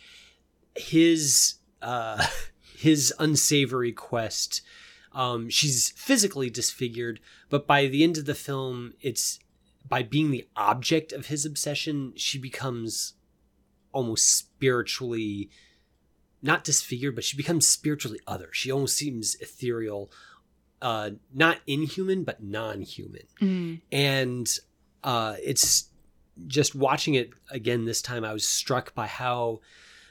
his uh, his unsavory quest, um, she's physically disfigured, but by the end of the film, it's by being the object of his obsession, she becomes almost spiritually not disfigured, but she becomes spiritually other. She almost seems ethereal, uh, not inhuman, but non-human. Mm. And uh, it's just watching it again this time, I was struck by how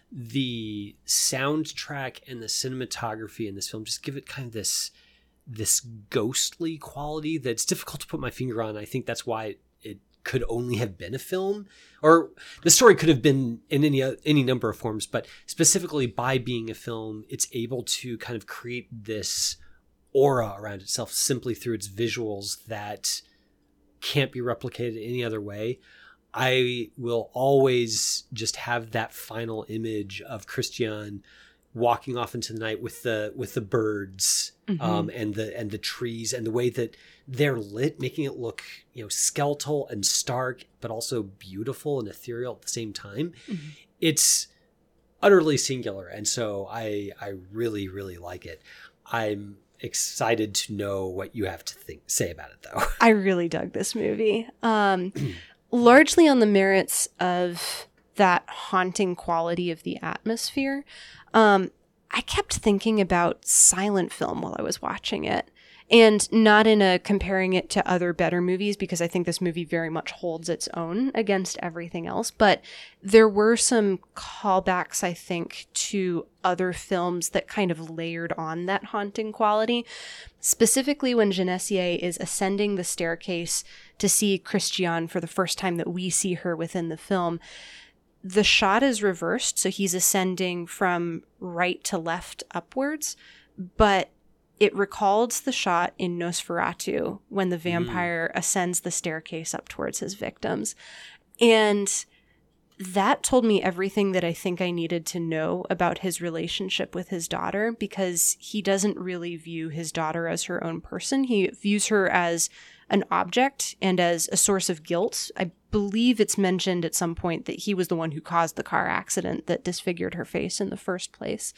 the soundtrack and the cinematography in this film just give it kind of this this ghostly quality that's difficult to put my finger on. I think that's why it, it could only have been a film, or the story could have been in any any number of forms, but specifically by being a film, it's able to kind of create this aura around itself simply through its visuals that can't be replicated any other way. I will always just have that final image of Christian walking off into the night with the with the birds, mm-hmm. um, and the and the trees, and the way that they're lit, making it look, you know, skeletal and stark, but also beautiful and ethereal at the same time. Mm-hmm. It's utterly singular, and so I I really really like it. I'm excited to know what you have to think say about it, though. I really dug this movie, um, largely on the merits of that haunting quality of the atmosphere. Um, I kept thinking about silent film while I was watching it, and not in a comparing it to other better movies, because I think this movie very much holds its own against everything else. But there were some callbacks, I think, to other films that kind of layered on that haunting quality. Specifically when Genessier is ascending the staircase to see Christian for the first time that we see her within the film, the shot is reversed, so he's ascending from right to left upwards, but it recalls the shot in Nosferatu when the vampire mm. ascends the staircase up towards his victims. And that told me everything that I think I needed to know about his relationship with his daughter, because he doesn't really view his daughter as her own person. He views her as an object and as a source of guilt. I believe it's mentioned at some point that he was the one who caused the car accident that disfigured her face in the first place.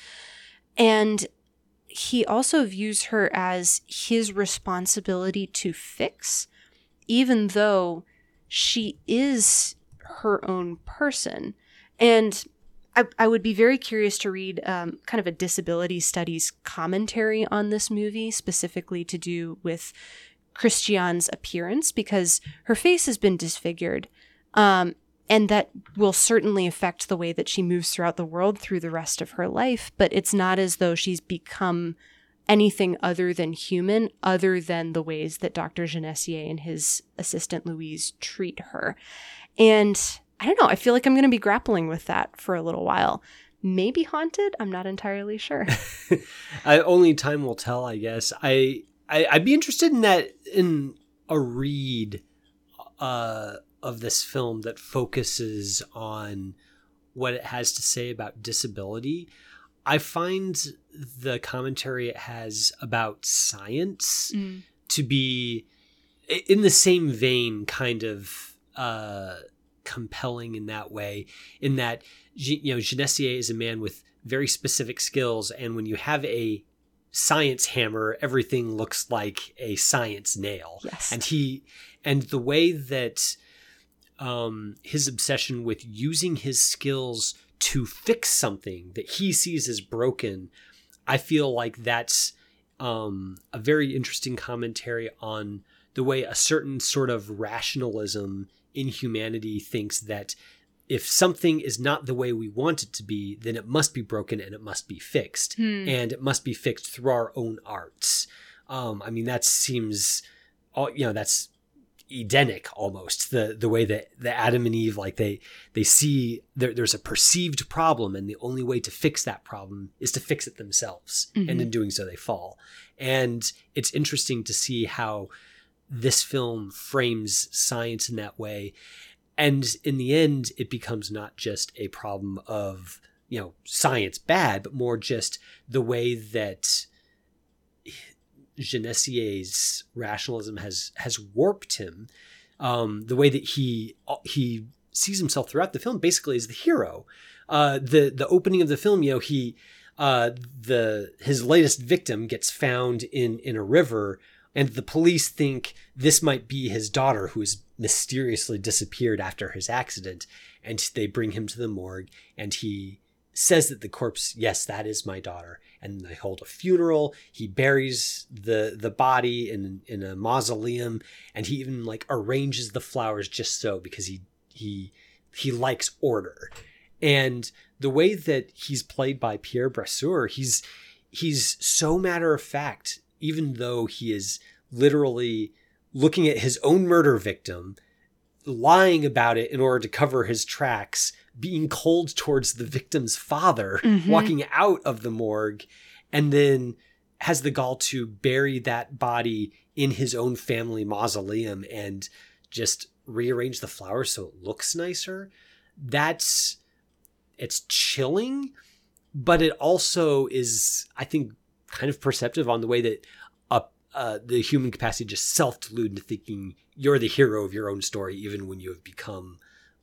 And he also views her as his responsibility to fix, even though she is her own person. And I, I would be very curious to read um, kind of a disability studies commentary on this movie, specifically to do with Christian's appearance, because her face has been disfigured, um, and that will certainly affect the way that she moves throughout the world through the rest of her life. But it's not as though she's become anything other than human, other than the ways that Doctor Genessier and his assistant Louise treat her. And I don't know, I feel like I'm going to be grappling with that for a little while. Maybe haunted? I'm not entirely sure. I, only time will tell, I guess. I, I I'd be interested in that, in a read uh, of this film that focuses on what it has to say about disability. I find the commentary it has about science mm. to be in the same vein, kind of uh, compelling in that way, in that, you know, Genessier is a man with very specific skills, and when you have a science hammer, everything looks like a science nail. Yes. And he, and the way that um, his obsession with using his skills to fix something that he sees as broken, I feel like that's um, a very interesting commentary on the way a certain sort of rationalism in humanity thinks that if something is not the way we want it to be, then it must be broken and it must be fixed. Hmm. And it must be fixed through our own arts. Um, I mean, that seems, you know, that's Edenic almost, the the way that the Adam and Eve, like they they see there, there's a perceived problem, and the only way to fix that problem is to fix it themselves. Mm-hmm. And in doing so, they fall. And it's interesting to see how this film frames science in that way. And in the end, it becomes not just a problem of, you know, science bad, but more just the way that Genessier's rationalism has has warped him. Um, the way that he he sees himself throughout the film basically as the hero. Uh, the the opening of the film, you know, he uh, the his latest victim gets found in in a river, and the police think this might be his daughter, who has mysteriously disappeared after his accident, and they bring him to the morgue, and he says that the corpse, yes, that is my daughter. And they hold a funeral. He buries the the body in in a mausoleum, and he even like arranges the flowers just so, because he he he likes order. And the way that he's played by Pierre Brasseur, he's he's so matter of fact, even though he is literally looking at his own murder victim, lying about it in order to cover his tracks, being cold towards the victim's father, mm-hmm. walking out of the morgue, and then has the gall to bury that body in his own family mausoleum and just rearrange the flowers so it looks nicer. That's, it's chilling, but it also is, I think, kind of perceptive on the way that uh, uh, the human capacity just self-delude into thinking you're the hero of your own story, even when you have become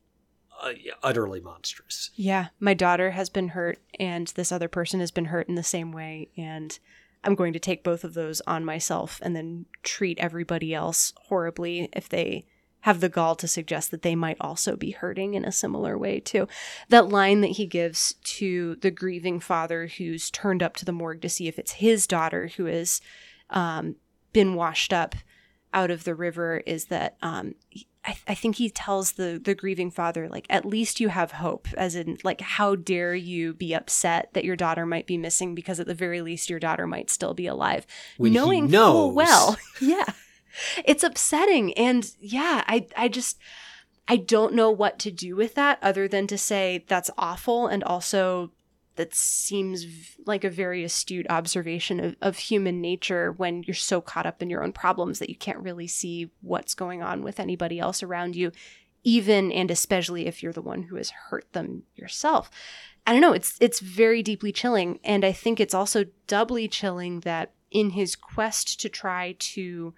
uh, utterly monstrous. Yeah, my daughter has been hurt, and this other person has been hurt in the same way, and I'm going to take both of those on myself and then treat everybody else horribly if they have the gall to suggest that they might also be hurting in a similar way too. That line that he gives to the grieving father who's turned up to the morgue to see if it's his daughter who has um, been washed up out of the river is that um, I, I think he tells the the grieving father, like, at least you have hope, as in, like, how dare you be upset that your daughter might be missing, because at the very least your daughter might still be alive. When Knowing he knows. full well. Yeah. It's upsetting. And yeah, I, I just, I don't know what to do with that other than to say that's awful. And also that seems like a very astute observation of, of human nature when you're so caught up in your own problems that you can't really see what's going on with anybody else around you, even and especially if you're the one who has hurt them yourself. I don't know. It's, it's very deeply chilling. And I think it's also doubly chilling that in his quest to try to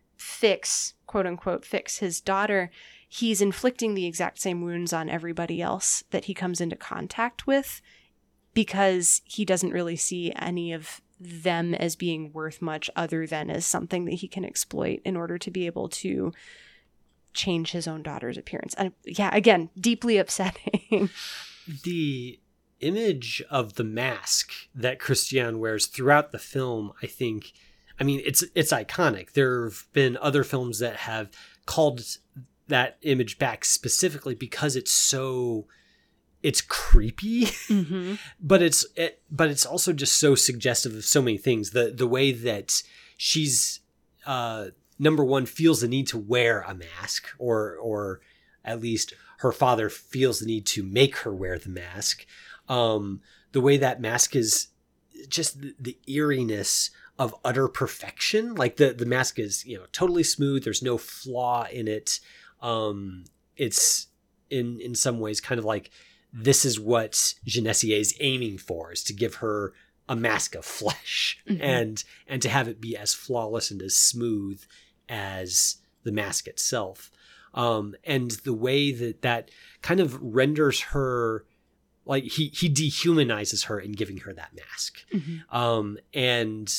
fix, quote unquote, fix his daughter, he's inflicting the exact same wounds on everybody else that he comes into contact with, because he doesn't really see any of them as being worth much other than as something that he can exploit in order to be able to change his own daughter's appearance. And yeah, again, deeply upsetting. The image of the mask that Christian wears throughout the film, I think, I mean, it's it's iconic. There have been other films that have called that image back specifically because it's so, it's creepy, mm-hmm. but it's it, but it's also just so suggestive of so many things. The the way that she's uh, number one feels the need to wear a mask, or or at least her father feels the need to make her wear the mask. Um, the way that mask is just the, the eeriness of utter perfection. Like the, the mask is, you know, totally smooth. There's no flaw in it. Um, it's in, in some ways kind of like, this is what Genessier is aiming for, is to give her a mask of flesh, mm-hmm. and, and to have it be as flawless and as smooth as the mask itself. Um, and the way that that kind of renders her, like he, he dehumanizes her in giving her that mask. Mm-hmm. Um, and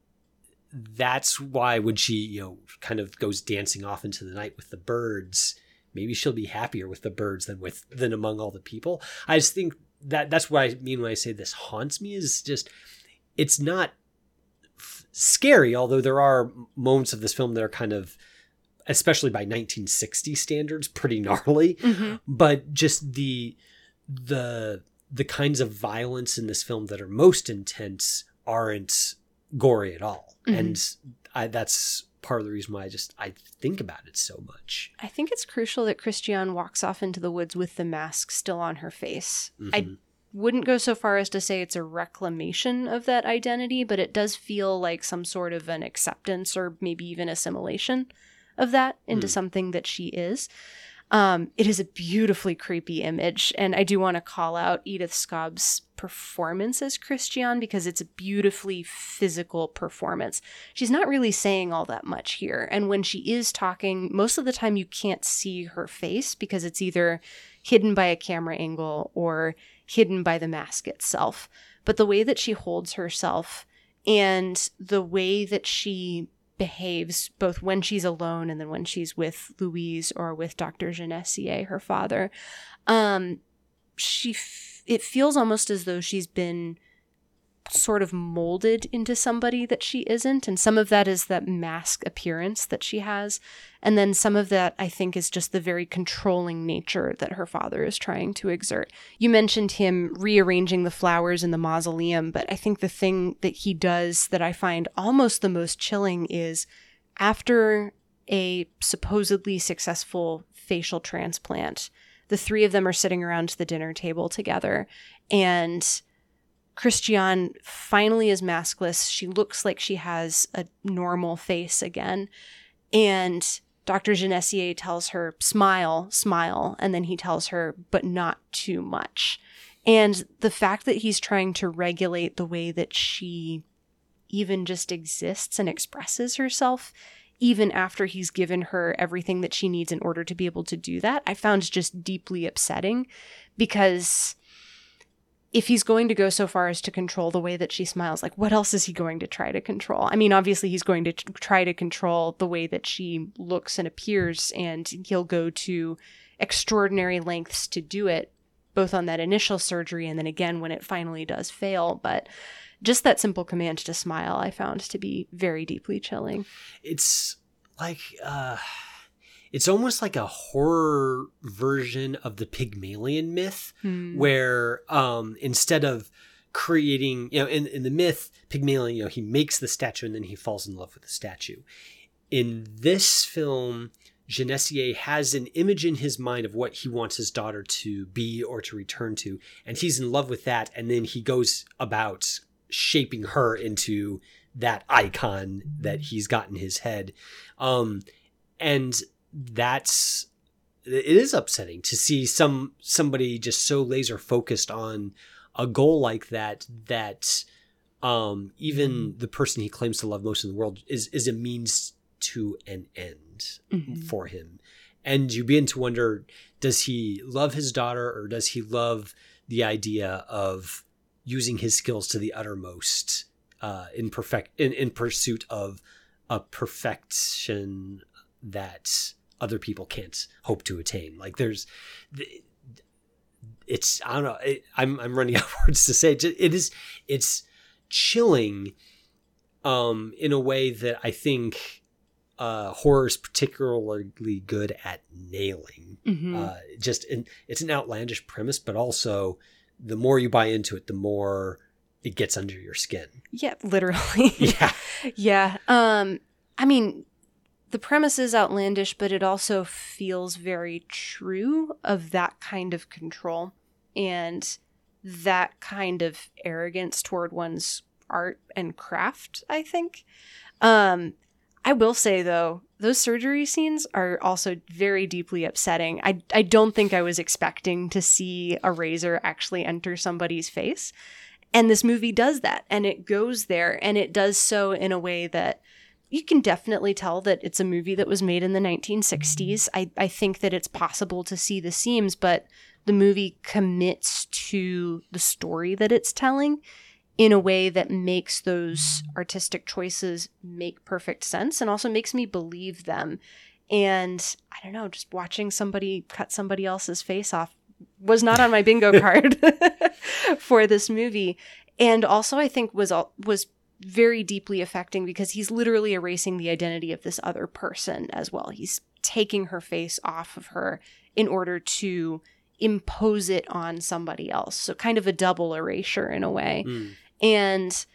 that's why when she, you know, kind of goes dancing off into the night with the birds, maybe she'll be happier with the birds than with, than among all the people. I just think that that's what I mean when I say this haunts me, is just, it's not f- scary, although there are moments of this film that are kind of, especially by nineteen sixty standards, pretty gnarly, mm-hmm. but just the, the, the kinds of violence in this film that are most intense aren't gory at all. Mm-hmm. And I, that's part of the reason why I just, I think about it so much. I think it's crucial that Christiane walks off into the woods with the mask still on her face. Mm-hmm. I wouldn't go so far as to say it's a reclamation of that identity, but it does feel like some sort of an acceptance or maybe even assimilation of that into mm. something that she is. Um, it is a beautifully creepy image, and I do want to call out Edith Scobb's performance as Christiane, because it's a beautifully physical performance. She's not really saying all that much here, and when she is talking, most of the time you can't see her face because it's either hidden by a camera angle or hidden by the mask itself. But the way that she holds herself and the way that she behaves both when she's alone and then when she's with Louise or with Doctor Genessier, her father, um, she f- it feels almost as though she's been sort of molded into somebody that she isn't. And some of that is that mask appearance that she has. And then some of that, I think, is just the very controlling nature that her father is trying to exert. You mentioned him rearranging the flowers in the mausoleum, but I think the thing that he does that I find almost the most chilling is after a supposedly successful facial transplant, the three of them are sitting around the dinner table together, and Christiane finally is maskless. She looks like she has a normal face again. And Doctor Genessier tells her, smile, smile. And then he tells her, but not too much. And the fact that he's trying to regulate the way that she even just exists and expresses herself, even after he's given her everything that she needs in order to be able to do that, I found just deeply upsetting, because if he's going to go so far as to control the way that she smiles, like, what else is he going to try to control? I mean, obviously he's going to t- try to control the way that she looks and appears, and he'll go to extraordinary lengths to do it, both on that initial surgery and then again when it finally does fail. But just that simple command to smile, I found to be very deeply chilling. It's like, uh, it's almost like a horror version of the Pygmalion myth, hmm. where um, instead of creating, you know, in, in the myth, Pygmalion, you know, he makes the statue and then he falls in love with the statue. In this film, Genessier has an image in his mind of what he wants his daughter to be or to return to, and he's in love with that, and then he goes about shaping her into that icon that he's got in his head. Um, and that's, it is upsetting to see some somebody just so laser focused on a goal like that, that um, even the person he claims to love most in the world is, is a means to an end mm-hmm. for him. And you begin to wonder, does he love his daughter, or does he love the idea of using his skills to the uttermost uh, in perfect in, in pursuit of a perfection that other people can't hope to attain? Like, there's, it's, I don't know, it, I'm I'm running out of words to say. It is, it's chilling um, in a way that I think uh, horror is particularly good at nailing. Mm-hmm. Uh, just, in, it's an outlandish premise, but also the more you buy into it, the more it gets under your skin. Yeah, literally. Yeah. yeah. Um, I mean, the premise is outlandish, but it also feels very true of that kind of control and that kind of arrogance toward one's art and craft, I think. Um, I will say, though, those surgery scenes are also very deeply upsetting. I, I don't think I was expecting to see a razor actually enter somebody's face. And this movie does that, and it goes there, and it does so in a way that you can definitely tell that it's a movie that was made in the nineteen sixties. I, I think that it's possible to see the seams, but the movie commits to the story that it's telling in a way that makes those artistic choices make perfect sense and also makes me believe them. And I don't know, just watching somebody cut somebody else's face off was not on my bingo card for this movie. And also I think was was very deeply affecting because he's literally erasing the identity of this other person as well. He's taking her face off of her in order to impose it on somebody else. So kind of a double erasure in a way. Mm. And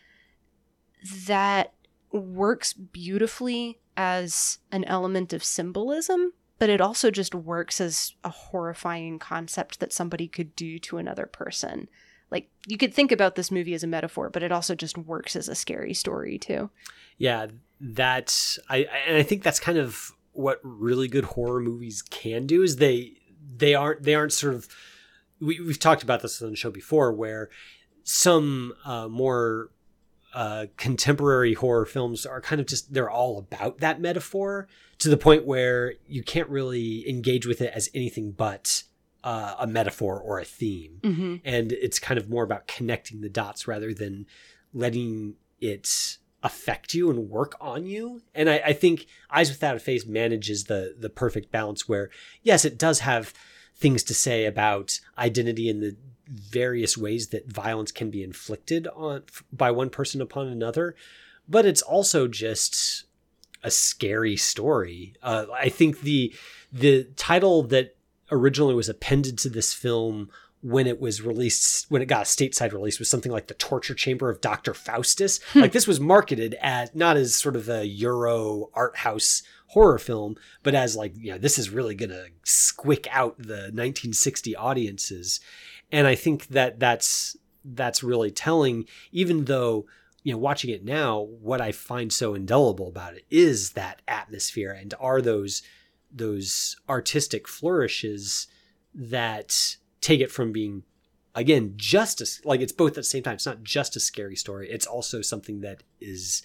that works beautifully as an element of symbolism, but it also just works as a horrifying concept that somebody could do to another person. Like, you could think about this movie as a metaphor, but it also just works as a scary story too. Yeah, that's, I, and I think that's kind of what really good horror movies can do, is they, they aren't, they aren't sort of, we, we've talked about this on the show before, where some uh, more uh, contemporary horror films are kind of just, they're all about that metaphor to the point where you can't really engage with it as anything but uh, a metaphor or a theme. Mm-hmm. And it's kind of more about connecting the dots rather than letting it affect you and work on you. And I, I think Eyes Without a Face manages the the perfect balance where, yes, it does have things to say about identity and the various ways that violence can be inflicted on by one person upon another, but it's also just a scary story. Uh, I think the the title that originally was appended to this film when it was released, when it got a stateside release, was something like The Torture Chamber of Doctor Faustus. Like, this was marketed as not as sort of a Euro art house horror film, but as like, you know, this is really going to squick out the nineteen sixty audiences. And I think that that's, that's really telling, even though, you know, watching it now, what I find so indelible about it is that atmosphere, and are those, those artistic flourishes that take it from being, again, just a, like, it's both at the same time. It's not just a scary story. It's also something that is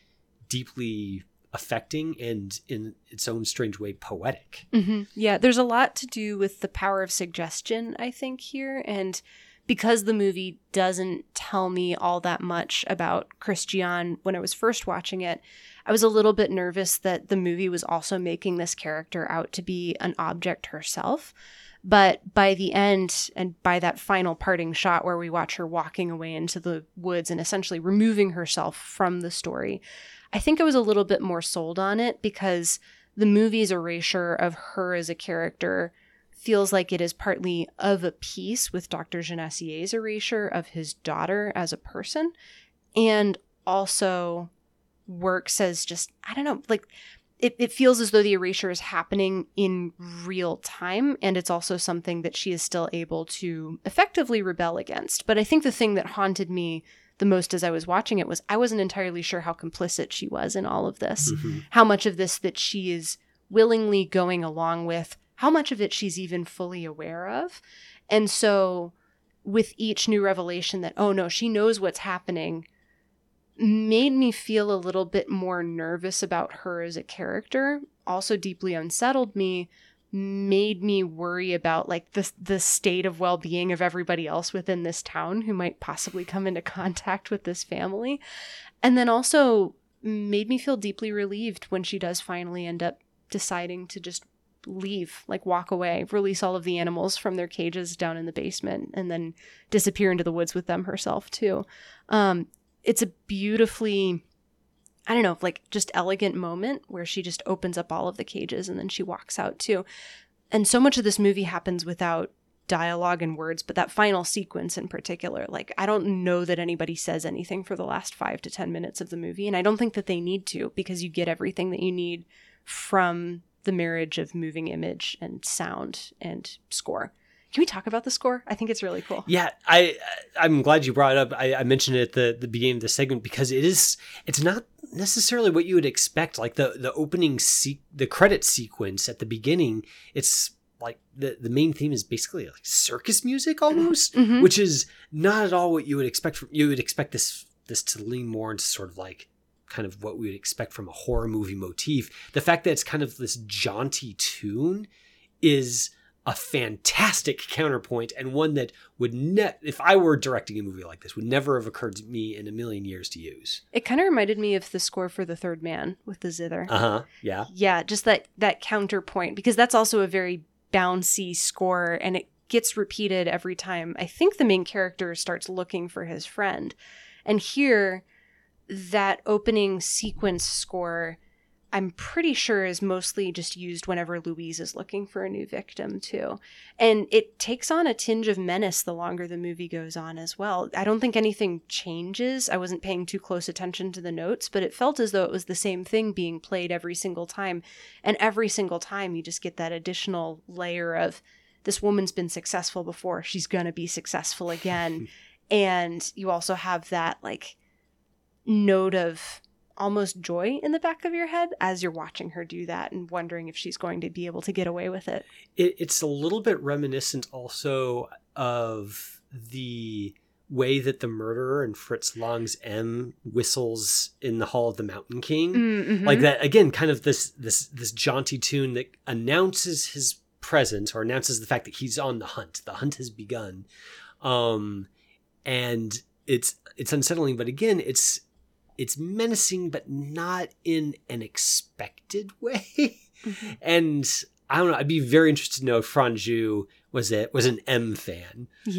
deeply affecting and, in its own strange way, poetic. Mm-hmm. Yeah, there's a lot to do with the power of suggestion, I think, here. And because the movie doesn't tell me all that much about Christiane when I was first watching it, I was a little bit nervous that the movie was also making this character out to be an object herself. But by the end, and by that final parting shot where we watch her walking away into the woods and essentially removing herself from the story, I think I was a little bit more sold on it, because the movie's erasure of her as a character feels like it is partly of a piece with Doctor Genessier's erasure of his daughter as a person, and also works as just, I don't know, like, It, it feels as though the erasure is happening in real time, and it's also something that she is still able to effectively rebel against. But I think the thing that haunted me the most as I was watching it was I wasn't entirely sure how complicit she was in all of this, mm-hmm. how much of this that she is willingly going along with, how much of it she's even fully aware of. And so with each new revelation that, oh no, she knows what's happening, made me feel a little bit more nervous about her as a character, also deeply unsettled me, made me worry about like the, the state of well-being of everybody else within this town who might possibly come into contact with this family. And then also made me feel deeply relieved when she does finally end up deciding to just leave, like walk away, release all of the animals from their cages down in the basement, and then disappear into the woods with them herself too. Um, It's a beautifully, I don't know, like just elegant moment where she just opens up all of the cages and then she walks out too. And so much of this movie happens without dialogue and words, but that final sequence in particular, like I don't know that anybody says anything for the last five to ten minutes of the movie. And I don't think that they need to, because you get everything that you need from the marriage of moving image and sound and score. Can we talk about the score? I think it's really cool. Yeah, I, I'm glad you brought it up. I, I mentioned it at the, the beginning of the segment because it is, it's not necessarily what you would expect. Like the, the opening, se- the credit sequence at the beginning, it's like the, the main theme is basically like circus music almost, mm-hmm. which is not at all what you would expect from, you would expect this, this to lean more into sort of like kind of what we would expect from a horror movie motif. The fact that it's kind of this jaunty tune is a fantastic counterpoint, and one that would ne- if I were directing a movie like this, would never have occurred to me in a million years to use. It kind of reminded me of the score for The Third Man with the zither. Uh-huh. Yeah. Yeah, just that that counterpoint, because that's also a very bouncy score, and it gets repeated every time I think the main character starts looking for his friend. And here, that opening sequence score, I'm pretty sure is mostly just used whenever Louise is looking for a new victim too. And it takes on a tinge of menace the longer the movie goes on as well. I don't think anything changes. I wasn't paying too close attention to the notes, but it felt as though it was the same thing being played every single time. And every single time you just get that additional layer of, this woman's been successful before, she's going to be successful again. And you also have that like note of almost joy in the back of your head as you're watching her do that and wondering if she's going to be able to get away with it. it it's a little bit reminiscent also of the way that the murderer in Fritz Lang's M whistles in the Hall of the Mountain King. Mm-hmm. Like that, again, kind of this this this jaunty tune that announces his presence, or announces the fact that he's on the hunt. The hunt has begun. Um, and it's it's unsettling, but again, it's It's menacing, but not in an expected way. Mm-hmm. And I don't know, I'd be very interested to know if Franju was a, was an M fan. Yeah.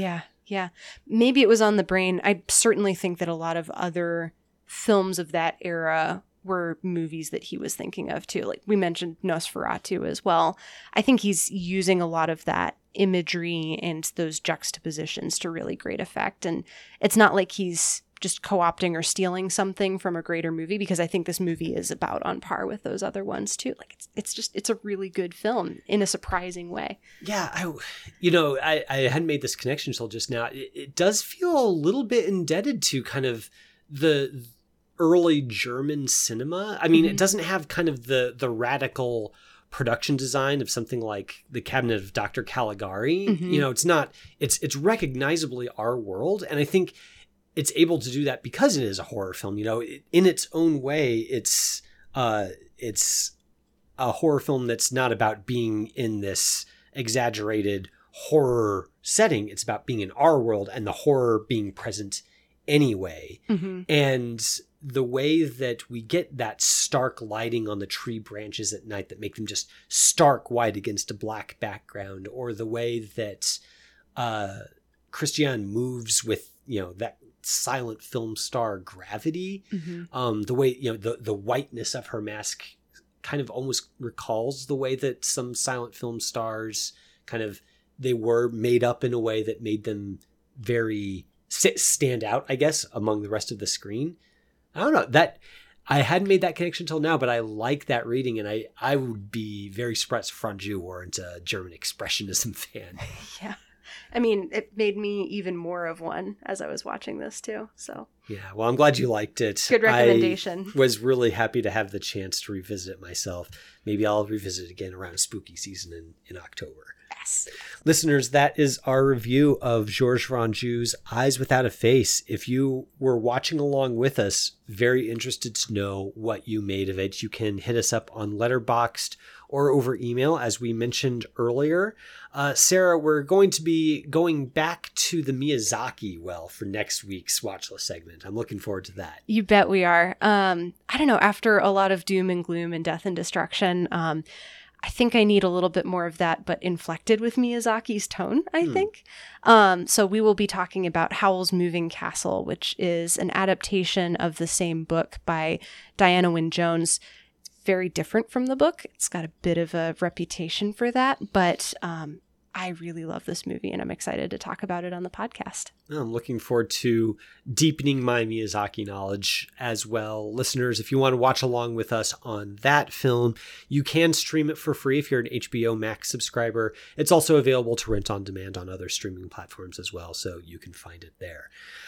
Yeah. Maybe it was on the brain. I certainly think that a lot of other films of that era were movies that he was thinking of too. Like we mentioned Nosferatu as well. I think he's using a lot of that imagery and those juxtapositions to really great effect. And it's not like he's just co-opting or stealing something from a greater movie, because I think this movie is about on par with those other ones too. Like it's it's just it's a really good film in a surprising way. Yeah, I you know I, I hadn't made this connection until just now. It, it does feel a little bit indebted to kind of the early German cinema. I mean, mm-hmm. it doesn't have kind of the the radical production design of something like The Cabinet of Doctor Caligari. Mm-hmm. You know, it's not it's it's recognizably our world, and I think it's able to do that because it is a horror film. You know, in its own way, it's uh, it's a horror film that's not about being in this exaggerated horror setting. It's about being in our world and the horror being present anyway. Mm-hmm. And the way that we get that stark lighting on the tree branches at night that make them just stark white against a black background, or the way that uh, Christiane moves with, you know, that silent film star gravity, mm-hmm. um, the way, you know, the, the whiteness of her mask kind of almost recalls the way that some silent film stars kind of, they were made up in a way that made them very stand out, I guess, among the rest of the screen. I don't know, that I hadn't made that connection until now, but I like that reading, and I, I would be very surprised if Franju weren't a German Expressionism fan. Yeah. I mean, it made me even more of one as I was watching this too. So yeah, well, I'm glad you liked it. Good recommendation. I was really happy to have the chance to revisit it myself. Maybe I'll revisit it again around spooky season in, in October. Yes. Listeners, that is our review of Georges Franju's Eyes Without a Face. If you were watching along with us, very interested to know what you made of it, you can hit us up on Letterboxd or over email, as we mentioned earlier. Uh, Sarah, we're going to be going back to the Miyazaki well for next week's Watchlist segment. I'm looking forward to that. You bet we are. Um, I don't know, after a lot of doom and gloom and death and destruction, um, I think I need a little bit more of that, but inflected with Miyazaki's tone, I hmm. think. Um, so we will be talking about Howl's Moving Castle, which is an adaptation of the same book by Diana Wynne Jones. Very different from the book. It's got a bit of a reputation for that, but um, I really love this movie, and I'm excited to talk about it on the podcast. I'm looking forward to deepening my Miyazaki knowledge as well. Listeners, if you want to watch along with us on that film, you can stream it for free if you're an H B O Max subscriber. It's also available to rent on demand on other streaming platforms as well, so you can find it there.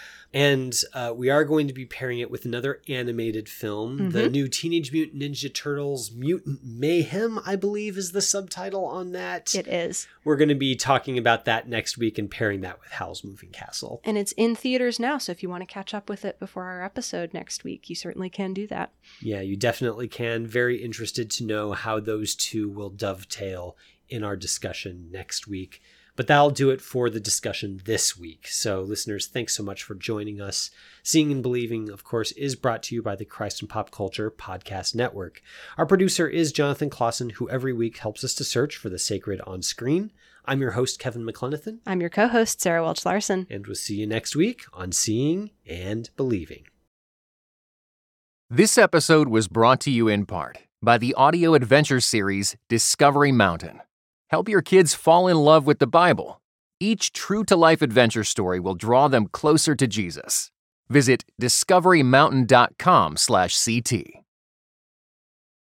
And uh, we are going to be pairing it with another animated film, mm-hmm. the new Teenage Mutant Ninja Turtles Mutant Mayhem, I believe is the subtitle on that. It is. We're going to be talking about that next week and pairing that with Howl's Moving Castle. And it's in theaters now, so if you want to catch up with it before our episode next week, you certainly can do that. Yeah, you definitely can. Very interested to know how those two will dovetail in our discussion next week. But that'll do it for the discussion this week. So listeners, thanks so much for joining us. Seeing and Believing, of course, is brought to you by the Christ and Pop Culture Podcast Network. Our producer is Jonathan Clausen, who every week helps us to search for the sacred on screen. I'm your host, Kevin McLenithan. I'm your co-host, Sarah Welch-Larson. And we'll see you next week on Seeing and Believing. This episode was brought to you in part by the audio adventure series Discovery Mountain. Help your kids fall in love with the Bible. Each true-to-life adventure story will draw them closer to Jesus. Visit discovery mountain dot com slash C T.